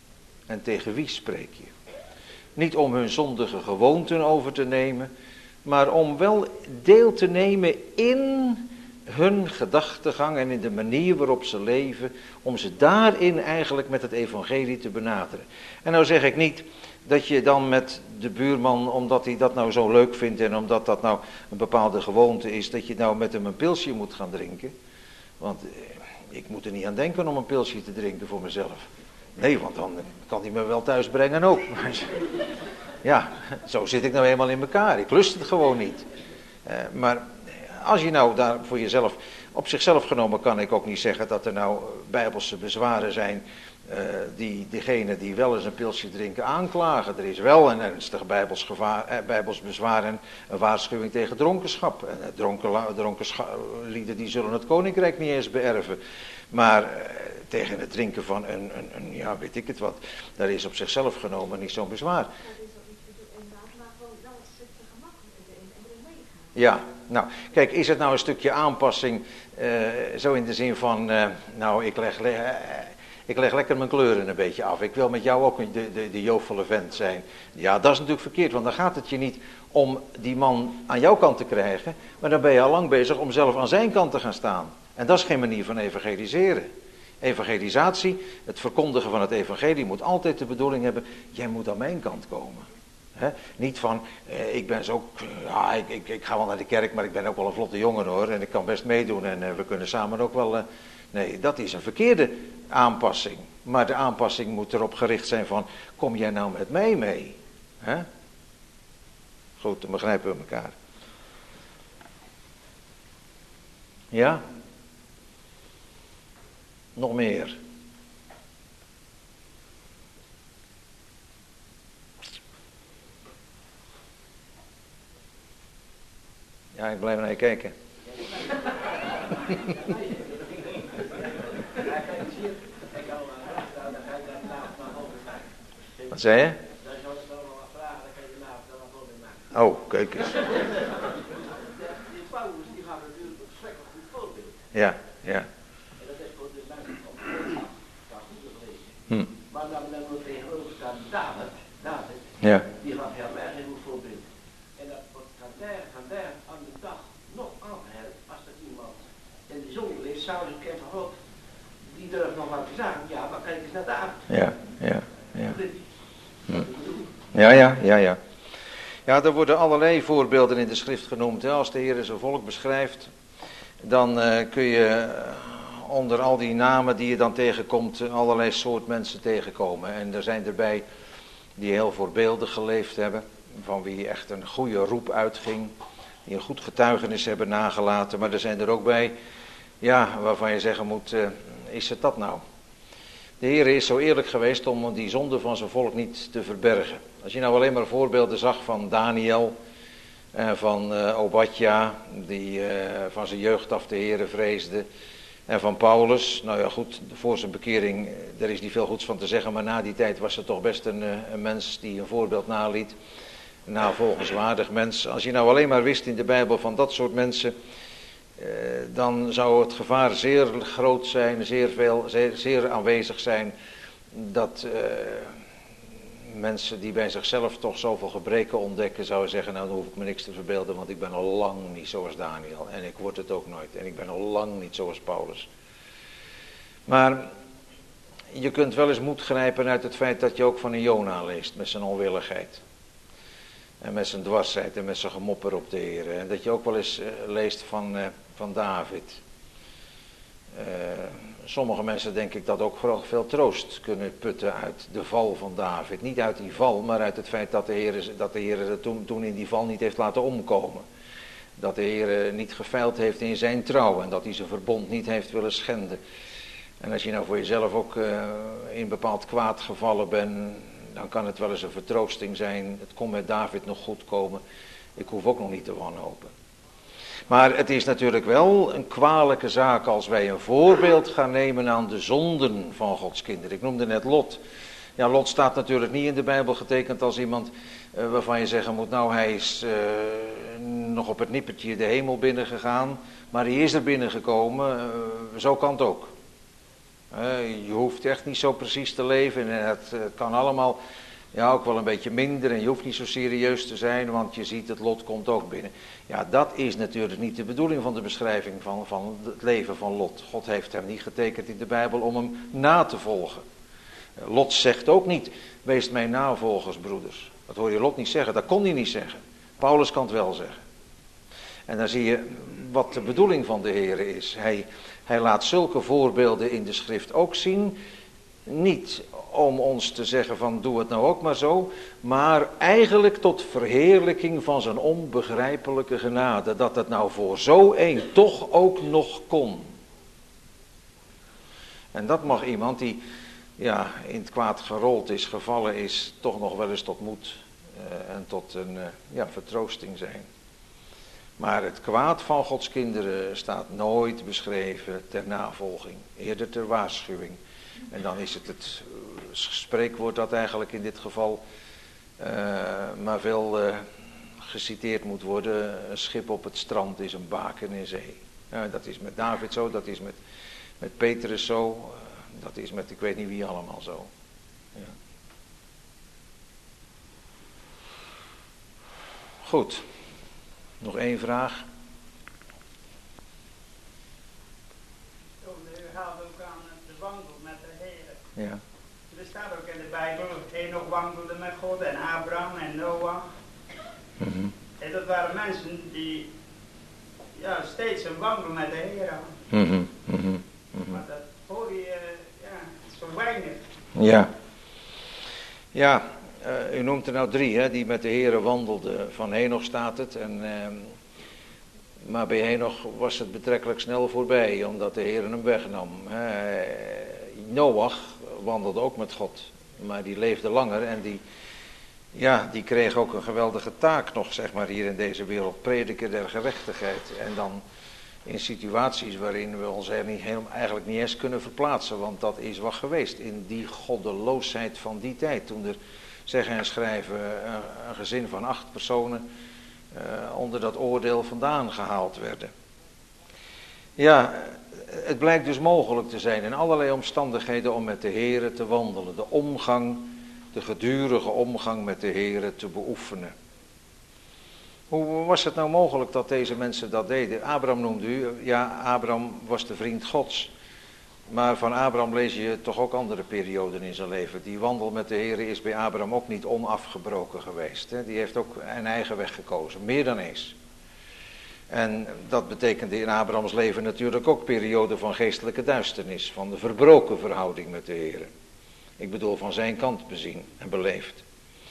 En tegen wie spreek je. Niet om hun zondige gewoonten over te nemen, maar om wel deel te nemen in hun gedachtegang en in de manier waarop ze leven, om ze daarin eigenlijk met het evangelie te benaderen. En nou zeg ik niet dat je dan met de buurman, omdat hij dat nou zo leuk vindt en omdat dat nou een bepaalde gewoonte is, dat je nou met hem een pilsje moet gaan drinken. Want eh, ik moet er niet aan denken om een pilsje te drinken voor mezelf. Nee, want dan kan hij me wel thuis brengen ook. Ja, zo zit ik nou helemaal in elkaar. Ik lust het gewoon niet. Uh, maar als je nou daar voor jezelf, op zichzelf genomen kan ik ook niet zeggen dat er nou bijbelse bezwaren zijn uh, die degene die wel eens een pilsje drinken aanklagen. Er is wel een ernstig bijbels, gevaar, eh, bijbels bezwaar en een waarschuwing tegen dronkenschap. En uh, dronken, dronken lieden die zullen het koninkrijk niet eens beërven. Maar uh, tegen het drinken van een, een, een, ja weet ik het wat, daar is op zichzelf genomen niet zo'n bezwaar. Ja, nou, kijk, is het nou een stukje aanpassing, uh, zo in de zin van, uh, nou, ik leg, uh, ik leg lekker mijn kleuren een beetje af. Ik wil met jou ook de, de, de joviale vent zijn. Ja, dat is natuurlijk verkeerd, want dan gaat het je niet om die man aan jouw kant te krijgen, maar dan ben je al lang bezig om zelf aan zijn kant te gaan staan. En dat is geen manier van evangeliseren. Evangelisatie, het verkondigen van het evangelie, moet altijd de bedoeling hebben, jij moet aan mijn kant komen. He, niet van, eh, ik ben zo, ja, ik, ik, ik ga wel naar de kerk, maar ik ben ook wel een vlotte jongen hoor. En ik kan best meedoen en uh, we kunnen samen ook wel, uh, nee, dat is een verkeerde aanpassing. Maar de aanpassing moet erop gericht zijn van, kom jij nou met mij mee? He? Goed, dan begrijpen we elkaar. Ja? Nog meer. Ja, ik blijf naar je kijken. Wat zei je? Oh, kijk eens. Die Paulus die gaat natuurlijk verschrikkelijk Ja, ja. En dat is voor de mensen op de grond van goed gelezen. Hm. Maar dan dan moet tegenover staan David, David, Ja. die gaat heel erg een goed voorbeeld. En dat wordt vandaag, vandaag aan de dag nog aangehaald als er iemand in de zon leeft, zou ik even God, die durft nog wat te zeggen. Ja, maar kijk eens naar David. Ja, ja, ja. Hm. Ja, ja, ja, ja. Ja, er worden allerlei voorbeelden in de schrift genoemd. Hè. Als de Heer zijn volk beschrijft, dan uh, kun je uh, onder al die namen die je dan tegenkomt, uh, allerlei soort mensen tegenkomen. En er zijn erbij die heel voorbeeldig geleefd hebben, van wie echt een goede roep uitging, die een goed getuigenis hebben nagelaten. Maar er zijn er ook bij, ja, waarvan je zeggen moet, uh, is het dat nou? De Heer is zo eerlijk geweest om die zonde van zijn volk niet te verbergen. Als je nou alleen maar voorbeelden zag van Daniel, en van uh, Obadja, die uh, van zijn jeugd af de Heere vreesde, en van Paulus. Nou ja goed, voor zijn bekering, daar is niet veel goeds van te zeggen, maar na die tijd was er toch best een, een mens die een voorbeeld naliet. Een navolgenswaardig mens. Als je nou alleen maar wist in de Bijbel van dat soort mensen, Uh, dan zou het gevaar zeer groot zijn, zeer, veel, zeer, zeer aanwezig zijn, dat uh, mensen die bij zichzelf toch zoveel gebreken ontdekken, zouden zeggen, nou dan hoef ik me niks te verbeelden, want ik ben al lang niet zoals Daniel en ik word het ook nooit en ik ben al lang niet zoals Paulus. Maar je kunt wel eens moed grijpen uit het feit dat je ook van een Jona leest met zijn onwilligheid. En met zijn dwarsheid en met zijn gemopper op de Heer. En dat je ook wel eens uh, leest van, uh, van David. Uh, sommige mensen denk ik dat ook vooral veel troost kunnen putten uit de val van David. Niet uit die val, maar uit het feit dat de Heer, dat de Heer er toen, toen in die val niet heeft laten omkomen. Dat de Heer niet gefeild heeft in zijn trouw en dat hij zijn verbond niet heeft willen schenden. En als je nou voor jezelf ook uh, in bepaald kwaad gevallen bent, dan kan het wel eens een vertroosting zijn. Het kon met David nog goed komen. Ik hoef ook nog niet te wanhopen. Maar het is natuurlijk wel een kwalijke zaak als wij een voorbeeld gaan nemen aan de zonden van Gods kinderen. Ik noemde net Lot. Ja, Lot staat natuurlijk niet in de Bijbel getekend als iemand uh, waarvan je zeggen moet, nou hij is uh, nog op het nippertje de hemel binnengegaan, maar hij is er binnengekomen. Uh, zo kan het ook. Uh, je hoeft echt niet zo precies te leven en het, het kan allemaal ja, ook wel een beetje minder en je hoeft niet zo serieus te zijn, want je ziet het lot komt ook binnen. Ja, dat is natuurlijk niet de bedoeling van de beschrijving van, van het leven van Lot. God heeft hem niet getekend in de Bijbel om hem na te volgen. Uh, Lot zegt ook niet, wees mijn navolgers, broeders. Dat hoor je Lot niet zeggen, dat kon hij niet zeggen. Paulus kan het wel zeggen. En dan zie je wat de bedoeling van de Heer is. Hij... Hij laat zulke voorbeelden in de schrift ook zien, niet om ons te zeggen van doe het nou ook maar zo, maar eigenlijk tot verheerlijking van zijn onbegrijpelijke genade, dat het nou voor zo een toch ook nog kon. En dat mag iemand die ja, in het kwaad gerold is, gevallen is, toch nog wel eens tot moed uh, en tot een uh, ja, vertroosting zijn. Maar het kwaad van Gods kinderen staat nooit beschreven ter navolging, eerder ter waarschuwing. En dan is het het spreekwoord dat eigenlijk in dit geval uh, maar veel uh, geciteerd moet worden. Een schip op het strand is een baken in zee. Uh, dat is met David zo, dat is met, met Petrus zo, uh, dat is met ik weet niet wie allemaal zo. Ja. Goed. Nog één vraag. U haalt ook aan de wandel met de Heer. Ja. Er staat ook in de Bijbel, Enoch wandelde met God en Abraham en Noach. Mm-hmm. En dat waren mensen die ja, steeds een wandel met de Heer hadden. Mm-hmm. Mm-hmm. Mm-hmm. Maar dat hoor je uh, ja, zo weinig. Ja. Ja. Uh, u noemt er nou drie, hè, die met de Heere wandelden. Van Henoch staat het. En, uh, maar bij Henoch was het betrekkelijk snel voorbij, omdat de Heere hem wegnam. Uh, Noach wandelde ook met God, maar die leefde langer en die, ja, die kreeg ook een geweldige taak nog, zeg maar, hier in deze wereld. Prediker der gerechtigheid. En dan in situaties waarin we ons er niet, helemaal, eigenlijk niet eens kunnen verplaatsen, want dat is wat geweest in die goddeloosheid van die tijd, toen er zeggen en schrijven een, een gezin van acht personen uh, onder dat oordeel vandaan gehaald werden. Ja, het blijkt dus mogelijk te zijn in allerlei omstandigheden om met de Here te wandelen. De omgang, de gedurige omgang met de Here te beoefenen. Hoe was het nou mogelijk dat deze mensen dat deden? Abraham noemde u, ja, Abraham was de vriend Gods. Maar van Abraham lees je toch ook andere perioden in zijn leven. Die wandel met de Here is bij Abraham ook niet onafgebroken geweest. Hè? Die heeft ook een eigen weg gekozen, meer dan eens. En dat betekende in Abrahams leven natuurlijk ook perioden van geestelijke duisternis. Van de verbroken verhouding met de Here. Ik bedoel van zijn kant bezien en beleefd.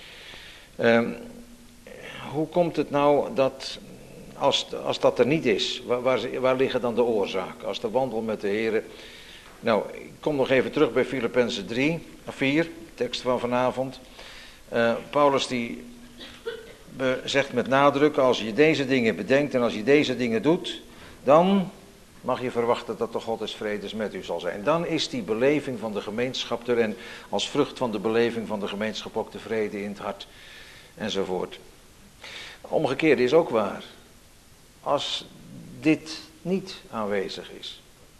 Um, hoe komt het nou dat, als, als dat er niet is, waar, waar, waar liggen dan de oorzaken? Als de wandel met de Here... Nou, ik kom nog even terug bij Filippenzen drie, vier, tekst van vanavond. Uh, Paulus die zegt met nadruk, als je deze dingen bedenkt en als je deze dingen doet, dan mag je verwachten dat de God des vredes met u zal zijn. Dan is die beleving van de gemeenschap er en als vrucht van de beleving van de gemeenschap ook de vrede in het hart enzovoort. Omgekeerd is ook waar. Als dit niet aanwezig is,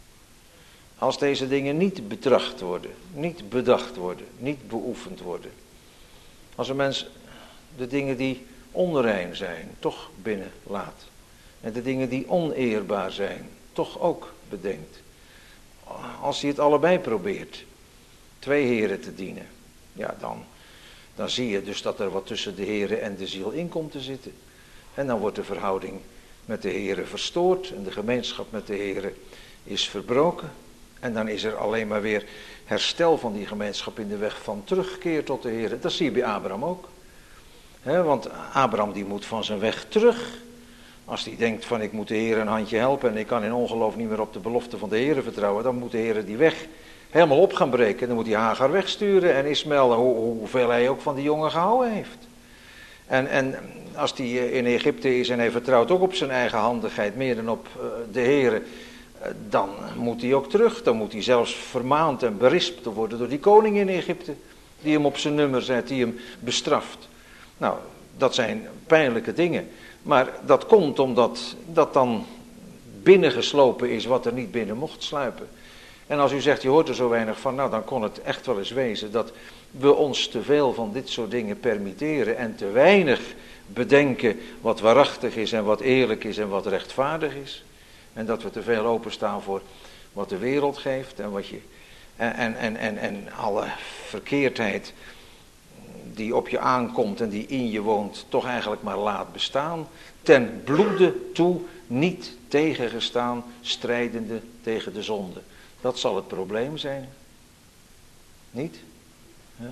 als deze dingen niet betracht worden, niet bedacht worden, niet beoefend worden. Als een mens de dingen die onrein zijn, toch binnenlaat. En de dingen die oneerbaar zijn, toch ook bedenkt. Als hij het allebei probeert, twee heren te dienen, ja dan, dan zie je dus dat er wat tussen de Here en de ziel in komt te zitten. En dan wordt de verhouding met de Here verstoord en de gemeenschap met de Here is verbroken. En dan is er alleen maar weer herstel van die gemeenschap in de weg van terugkeer tot de Here. Dat zie je bij Abraham ook. He, want Abraham die moet van zijn weg terug. Als hij denkt van ik moet de Here een handje helpen en ik kan in ongeloof niet meer op de belofte van de Here vertrouwen. Dan moet de Here die weg helemaal op gaan breken. Dan moet hij Hagar wegsturen en Ismaël, hoe, hoeveel hij ook van die jongen gehouden heeft. En, en als hij in Egypte is en hij vertrouwt ook op zijn eigen handigheid meer dan op uh, de Here. Dan moet hij ook terug. Dan moet hij zelfs vermaand en berispt worden door die koning in Egypte. Die hem op zijn nummer zet, die hem bestraft. Nou, dat zijn pijnlijke dingen. Maar dat komt omdat dat dan binnengeslopen is wat er niet binnen mocht sluipen. En als u zegt, je hoort er zo weinig van, nou dan kon het echt wel eens wezen dat we ons te veel van dit soort dingen permitteren en te weinig bedenken wat waarachtig is en wat eerlijk is en wat rechtvaardig is. En dat we te veel openstaan voor wat de wereld geeft en wat je en, en, en, en, en alle verkeerdheid die op je aankomt en die in je woont, toch eigenlijk maar laat bestaan. Ten bloede toe niet tegengestaan, strijdende tegen de zonde. Dat zal het probleem zijn. Niet? Ja.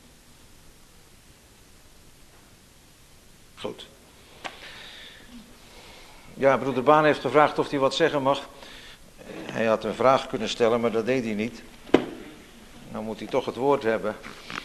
Goed. Ja, broeder Baan heeft gevraagd of hij wat zeggen mag. Hij had een vraag kunnen stellen, maar dat deed hij niet. Nou moet hij toch het woord hebben.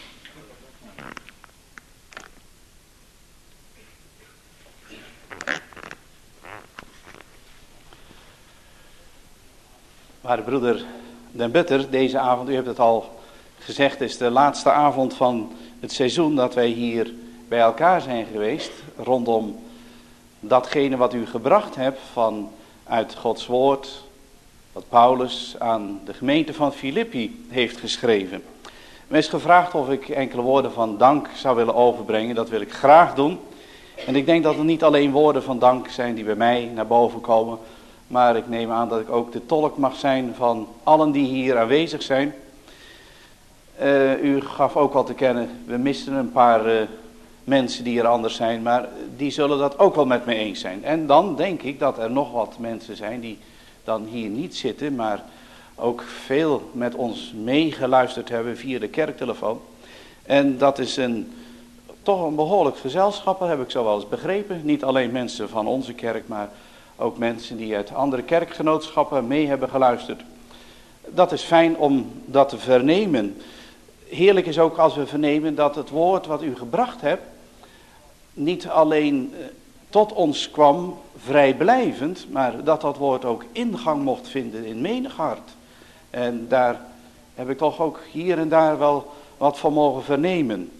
Waarde broeder Den Butter, deze avond, u hebt het al gezegd, is de laatste avond van het seizoen dat wij hier bij elkaar zijn geweest. Rondom datgene wat u gebracht hebt vanuit Gods woord, wat Paulus aan de gemeente van Filippi heeft geschreven. Me is gevraagd of ik enkele woorden van dank zou willen overbrengen. Dat wil ik graag doen. En ik denk dat het niet alleen woorden van dank zijn die bij mij naar boven komen. Maar ik neem aan dat ik ook de tolk mag zijn van allen die hier aanwezig zijn. Uh, u gaf ook al te kennen, we misten een paar uh, mensen die er anders zijn. Maar die zullen dat ook wel met me eens zijn. En dan denk ik dat er nog wat mensen zijn die dan hier niet zitten. Maar ook veel met ons meegeluisterd hebben via de kerktelefoon. En dat is een, toch een behoorlijk gezelschap, dat heb ik zo wel eens begrepen. Niet alleen mensen van onze kerk, maar ook mensen die uit andere kerkgenootschappen mee hebben geluisterd. Dat is fijn om dat te vernemen. Heerlijk is ook als we vernemen dat het woord wat u gebracht hebt niet alleen tot ons kwam vrijblijvend, maar dat dat woord ook ingang mocht vinden in menig hart. En daar heb ik toch ook hier en daar wel wat van mogen vernemen.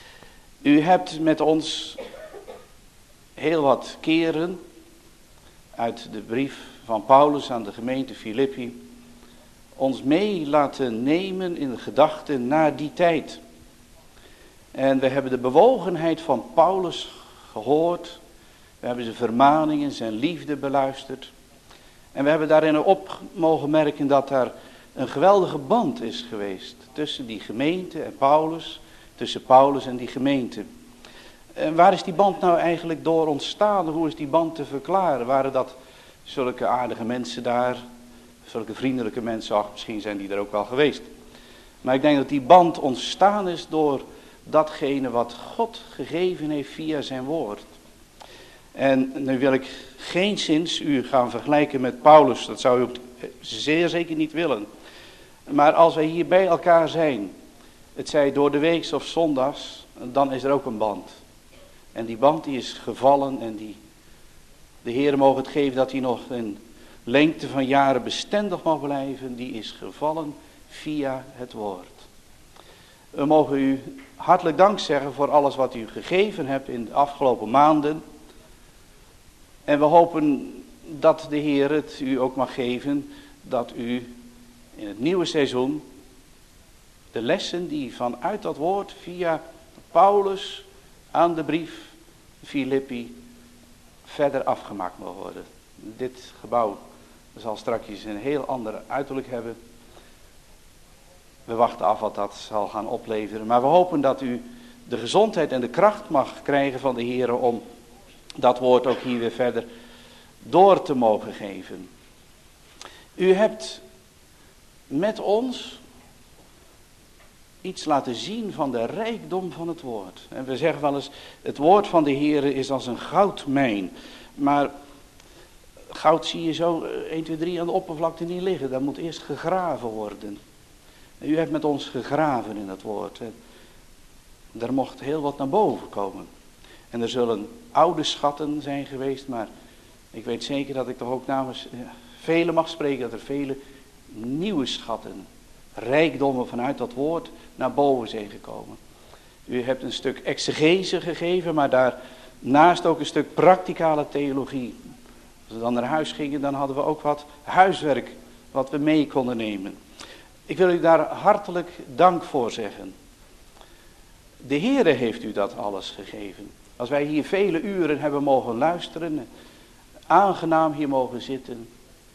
U hebt met ons heel wat keren uit de brief van Paulus aan de gemeente Filippi ons mee laten nemen in de gedachten naar die tijd. En we hebben de bewogenheid van Paulus gehoord. We hebben zijn vermaningen, zijn liefde beluisterd. En we hebben daarin op mogen merken dat daar een geweldige band is geweest tussen die gemeente en Paulus, tussen Paulus en die gemeente. En waar is die band nou eigenlijk door ontstaan? Hoe is die band te verklaren? Waren dat zulke aardige mensen daar, zulke vriendelijke mensen? Ach, misschien zijn die er ook wel geweest. Maar ik denk dat die band ontstaan is door datgene wat God gegeven heeft via zijn woord. En nu wil ik geenszins u gaan vergelijken met Paulus. Dat zou u ook zeer zeker niet willen. Maar als wij hier bij elkaar zijn, het zij door de weeks of zondags, dan is er ook een band. En die band die is gevallen en die, de Heer mogen het geven dat hij nog een lengte van jaren bestendig mag blijven. Die is gevallen via het woord. We mogen u hartelijk dank zeggen voor alles wat u gegeven hebt in de afgelopen maanden. En we hopen dat de Heer het u ook mag geven, dat u in het nieuwe seizoen de lessen die vanuit dat woord via Paulus aan de brief Filippi verder afgemaakt mogen worden. Dit gebouw zal straks een heel ander uiterlijk hebben. We wachten af wat dat zal gaan opleveren. Maar we hopen dat u de gezondheid en de kracht mag krijgen van de Heer om dat woord ook hier weer verder door te mogen geven. U hebt met ons iets laten zien van de rijkdom van het woord. En we zeggen wel eens, het woord van de Heer is als een goudmijn. Maar goud zie je zo één, twee, drie aan de oppervlakte niet liggen. Dat moet eerst gegraven worden. En u hebt met ons gegraven in het woord. En er mocht heel wat naar boven komen. En er zullen oude schatten zijn geweest, maar ik weet zeker dat ik toch ook namens velen mag spreken, dat er vele nieuwe schatten, rijkdommen vanuit dat woord naar boven zijn gekomen. U hebt een stuk exegese gegeven, maar daarnaast ook een stuk practicale theologie. Als we dan naar huis gingen, dan hadden we ook wat huiswerk wat we mee konden nemen. Ik wil u daar hartelijk dank voor zeggen. De Heere heeft u dat alles gegeven. Als wij hier vele uren hebben mogen luisteren, aangenaam hier mogen zitten,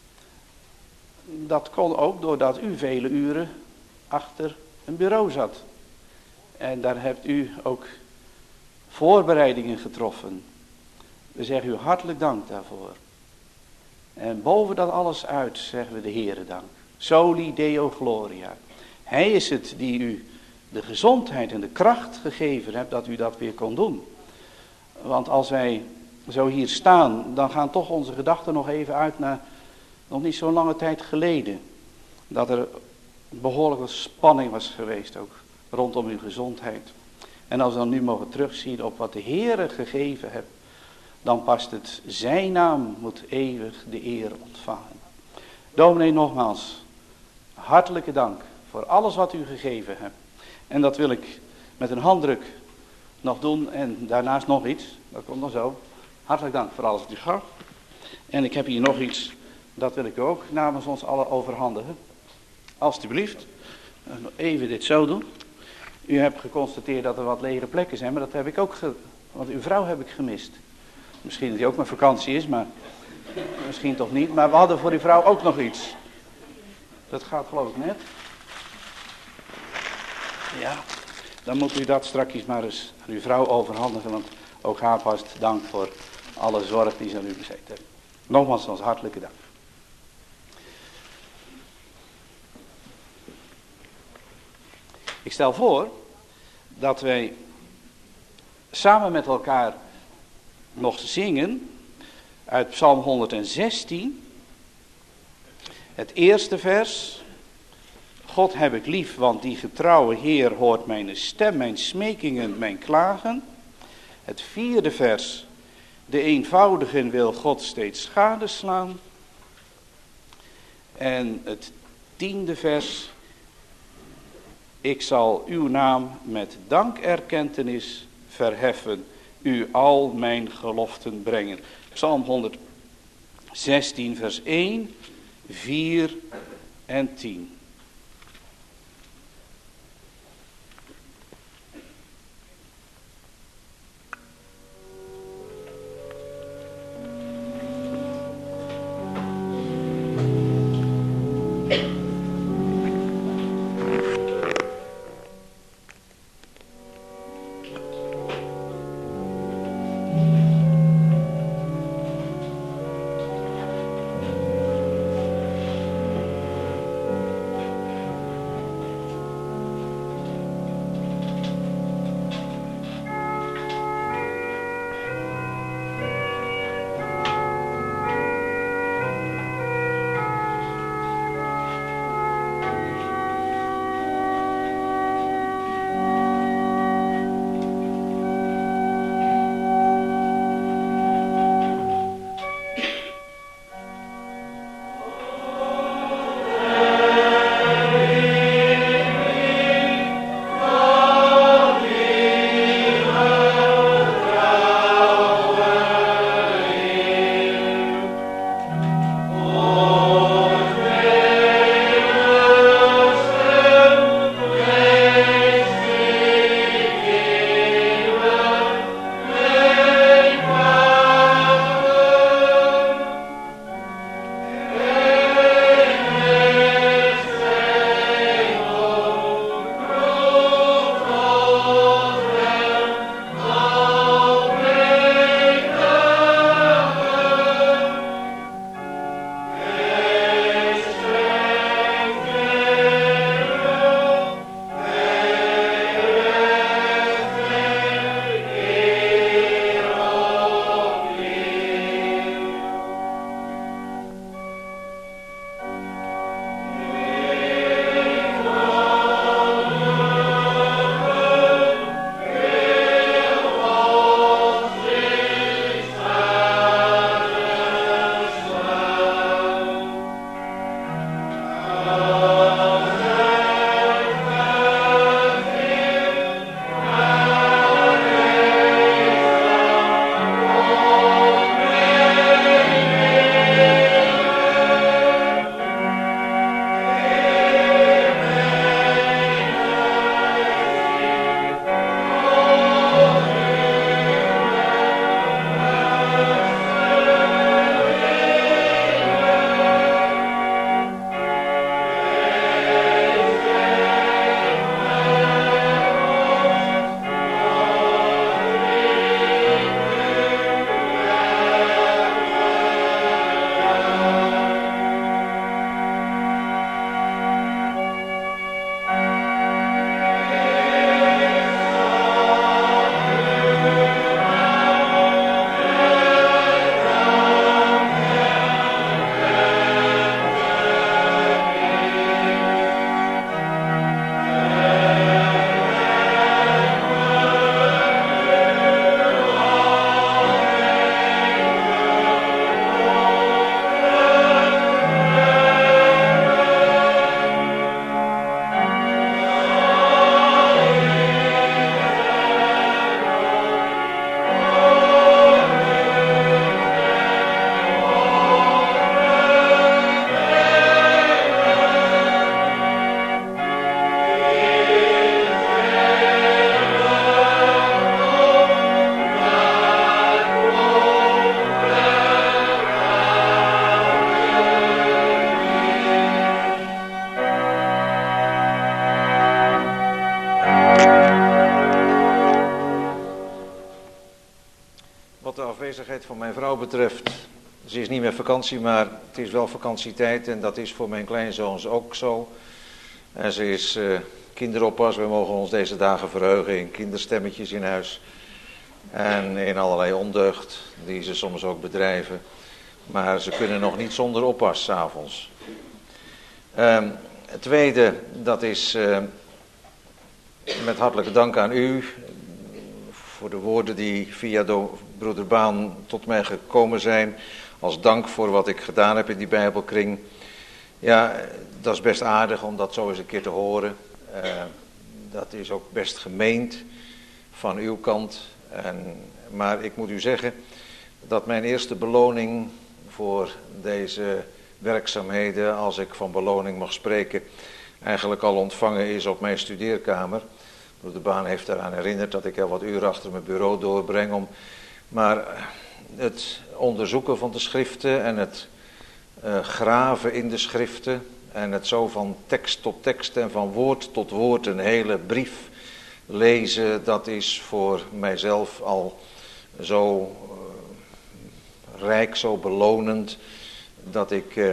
dat kon ook doordat u vele uren achter een bureau zat. En daar hebt u ook voorbereidingen getroffen. We zeggen u hartelijk dank daarvoor. En boven dat alles uit zeggen we de Heere dank. Soli Deo Gloria. Hij is het die u de gezondheid en de kracht gegeven hebt dat u dat weer kon doen. Want als wij zo hier staan, dan gaan toch onze gedachten nog even uit naar nog niet zo'n lange tijd geleden. Dat er behoorlijk wat spanning was geweest ook rondom uw gezondheid. En als we dan nu mogen terugzien op wat de Heere gegeven hebt, dan past het, zijn naam moet eeuwig de eer ontvangen. Dominee, nogmaals, hartelijke dank voor alles wat u gegeven hebt. En dat wil ik met een handdruk nog doen en daarnaast nog iets, dat komt nog zo. Hartelijk dank voor alles wat u gaf. En ik heb hier nog iets, dat wil ik u ook namens ons allen overhandigen. Alsjeblieft, even dit zo doen. U hebt geconstateerd dat er wat lege plekken zijn, maar dat heb ik ook, ge... want uw vrouw heb ik gemist. Misschien dat die ook met vakantie is, maar misschien toch niet. Maar we hadden voor uw vrouw ook nog iets. Dat gaat geloof ik net. Ja, dan moet u dat straks maar eens aan uw vrouw overhandigen, want ook haar past dank voor alle zorg die ze aan u besteed hebben. Nogmaals ons hartelijke dank. Ik stel voor dat wij samen met elkaar nog zingen uit Psalm honderdzestien. Het eerste vers. God heb ik lief, want die getrouwe Heer hoort mijn stem, mijn smekingen, mijn klagen. Het vierde vers. De eenvoudigen wil God steeds gadeslaan. En het tiende vers. Ik zal uw naam met dankerkentenis verheffen, u al mijn geloften brengen. Psalm zestien vers één, vier en tien. afwezigheid van mijn vrouw betreft, ze is niet meer vakantie, maar het is wel vakantietijd en dat is voor mijn kleinzoons ook zo. En ze is uh, kinderoppas, we mogen ons deze dagen verheugen in kinderstemmetjes in huis. En in allerlei ondeugd die ze soms ook bedrijven. Maar ze kunnen nog niet zonder oppas 's avonds. Uh, het tweede, dat is uh, met hartelijke dank aan u voor de woorden die via de broeder Baan tot mij gekomen zijn. Als dank voor wat ik gedaan heb in die Bijbelkring. Ja, dat is best aardig om dat zo eens een keer te horen. Uh, dat is ook best gemeend van uw kant. En, maar ik moet u zeggen dat mijn eerste beloning voor deze werkzaamheden, als ik van beloning mag spreken, eigenlijk al ontvangen is op mijn studeerkamer. De baan heeft eraan herinnerd dat ik heel wat uren achter mijn bureau doorbreng om maar het onderzoeken van de schriften en het uh, graven in de schriften en het zo van tekst tot tekst en van woord tot woord een hele brief lezen, dat is voor mijzelf al zo uh, rijk, zo belonend, dat ik uh,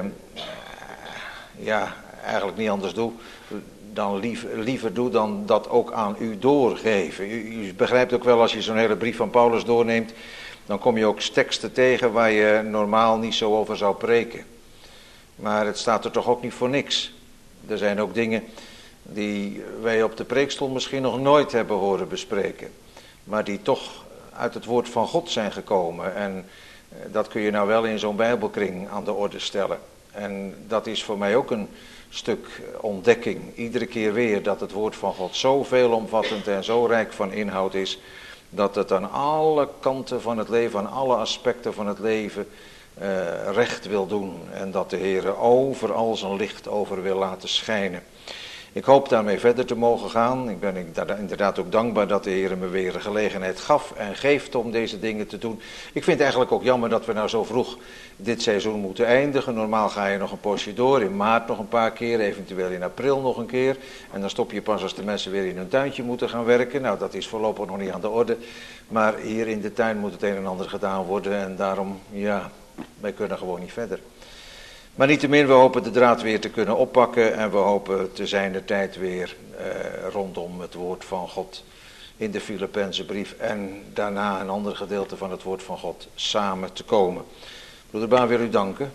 ja, eigenlijk niet anders doe dan liever, liever doe dan dat ook aan u doorgeven. U, u begrijpt ook wel, als je zo'n hele brief van Paulus doorneemt, dan kom je ook teksten tegen waar je normaal niet zo over zou preken. Maar het staat er toch ook niet voor niks. Er zijn ook dingen die wij op de preekstoel misschien nog nooit hebben horen bespreken, maar die toch uit het woord van God zijn gekomen. En dat kun je nou wel in zo'n bijbelkring aan de orde stellen. En dat is voor mij ook een stuk ontdekking, iedere keer weer, dat het woord van God zo veelomvattend en zo rijk van inhoud is, dat het aan alle kanten van het leven, aan alle aspecten van het leven uh, recht wil doen. En dat de Heer overal zijn licht over wil laten schijnen. Ik hoop daarmee verder te mogen gaan. Ik ben inderdaad ook dankbaar dat de Heer me weer een gelegenheid gaf en geeft om deze dingen te doen. Ik vind het eigenlijk ook jammer dat we nou zo vroeg dit seizoen moeten eindigen. Normaal ga je nog een poosje door, in maart nog een paar keer, eventueel in april nog een keer. En dan stop je pas als de mensen weer in hun tuintje moeten gaan werken. Nou, dat is voorlopig nog niet aan de orde. Maar hier in de tuin moet het een en ander gedaan worden en daarom, ja, wij kunnen gewoon niet verder. Maar niettemin, we hopen de draad weer te kunnen oppakken en we hopen te zijner tijd weer eh, rondom het woord van God in de Filippense brief en daarna een ander gedeelte van het woord van God samen te komen. Broeder Baan wil u danken.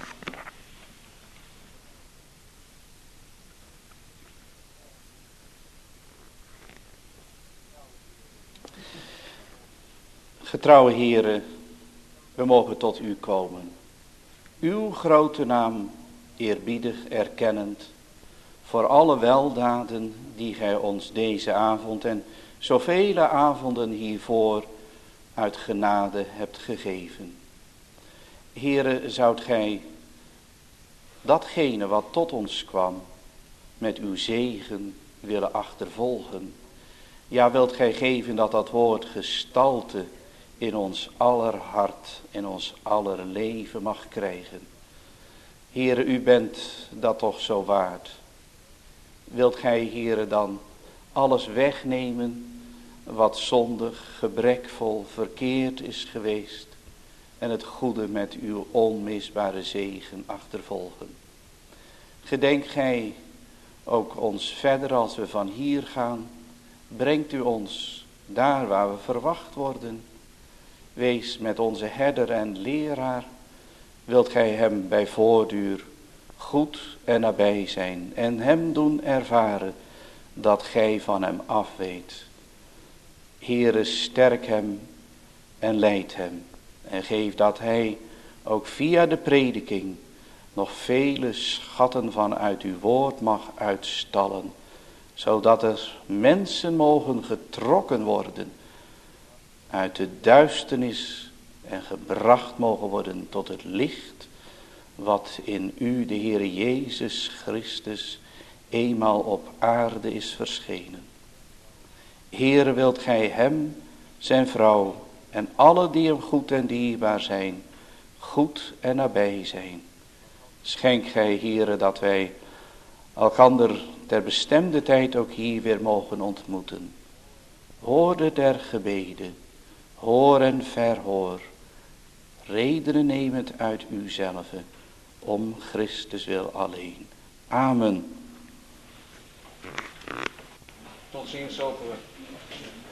Getrouwe heren, we mogen tot u komen. Uw grote naam eerbiedig erkennend voor alle weldaden die gij ons deze avond en zoveel avonden hiervoor uit genade hebt gegeven. Heere, zoudt gij datgene wat tot ons kwam met uw zegen willen achtervolgen. Ja, wilt gij geven dat dat woord gestalte in ons aller hart, in ons aller leven mag krijgen. Heere, u bent dat toch zo waard. Wilt gij, Heere, dan alles wegnemen wat zondig, gebrekvol, verkeerd is geweest en het goede met uw onmisbare zegen achtervolgen. Gedenk gij ook ons verder als we van hier gaan. Brengt u ons daar waar we verwacht worden. Wees met onze herder en leraar. Wilt gij hem bij voortduur goed en nabij zijn en hem doen ervaren dat gij van hem afweet. Heere, sterk hem en leid hem en geef dat hij ook via de prediking nog vele schatten vanuit uw woord mag uitstallen, zodat er mensen mogen getrokken worden uit de duisternis en gebracht mogen worden tot het licht wat in u, de Heere Jezus Christus, eenmaal op aarde is verschenen. Heere, wilt gij hem, zijn vrouw en alle die hem goed en dierbaar zijn, goed en nabij zijn. Schenk gij, Heere, dat wij elkander ter bestemde tijd ook hier weer mogen ontmoeten. Woorden der gebeden, hoor en verhoor, redenen nemend uit uzelve, om Christus wil alleen. Amen. Tot ziens, hopen we.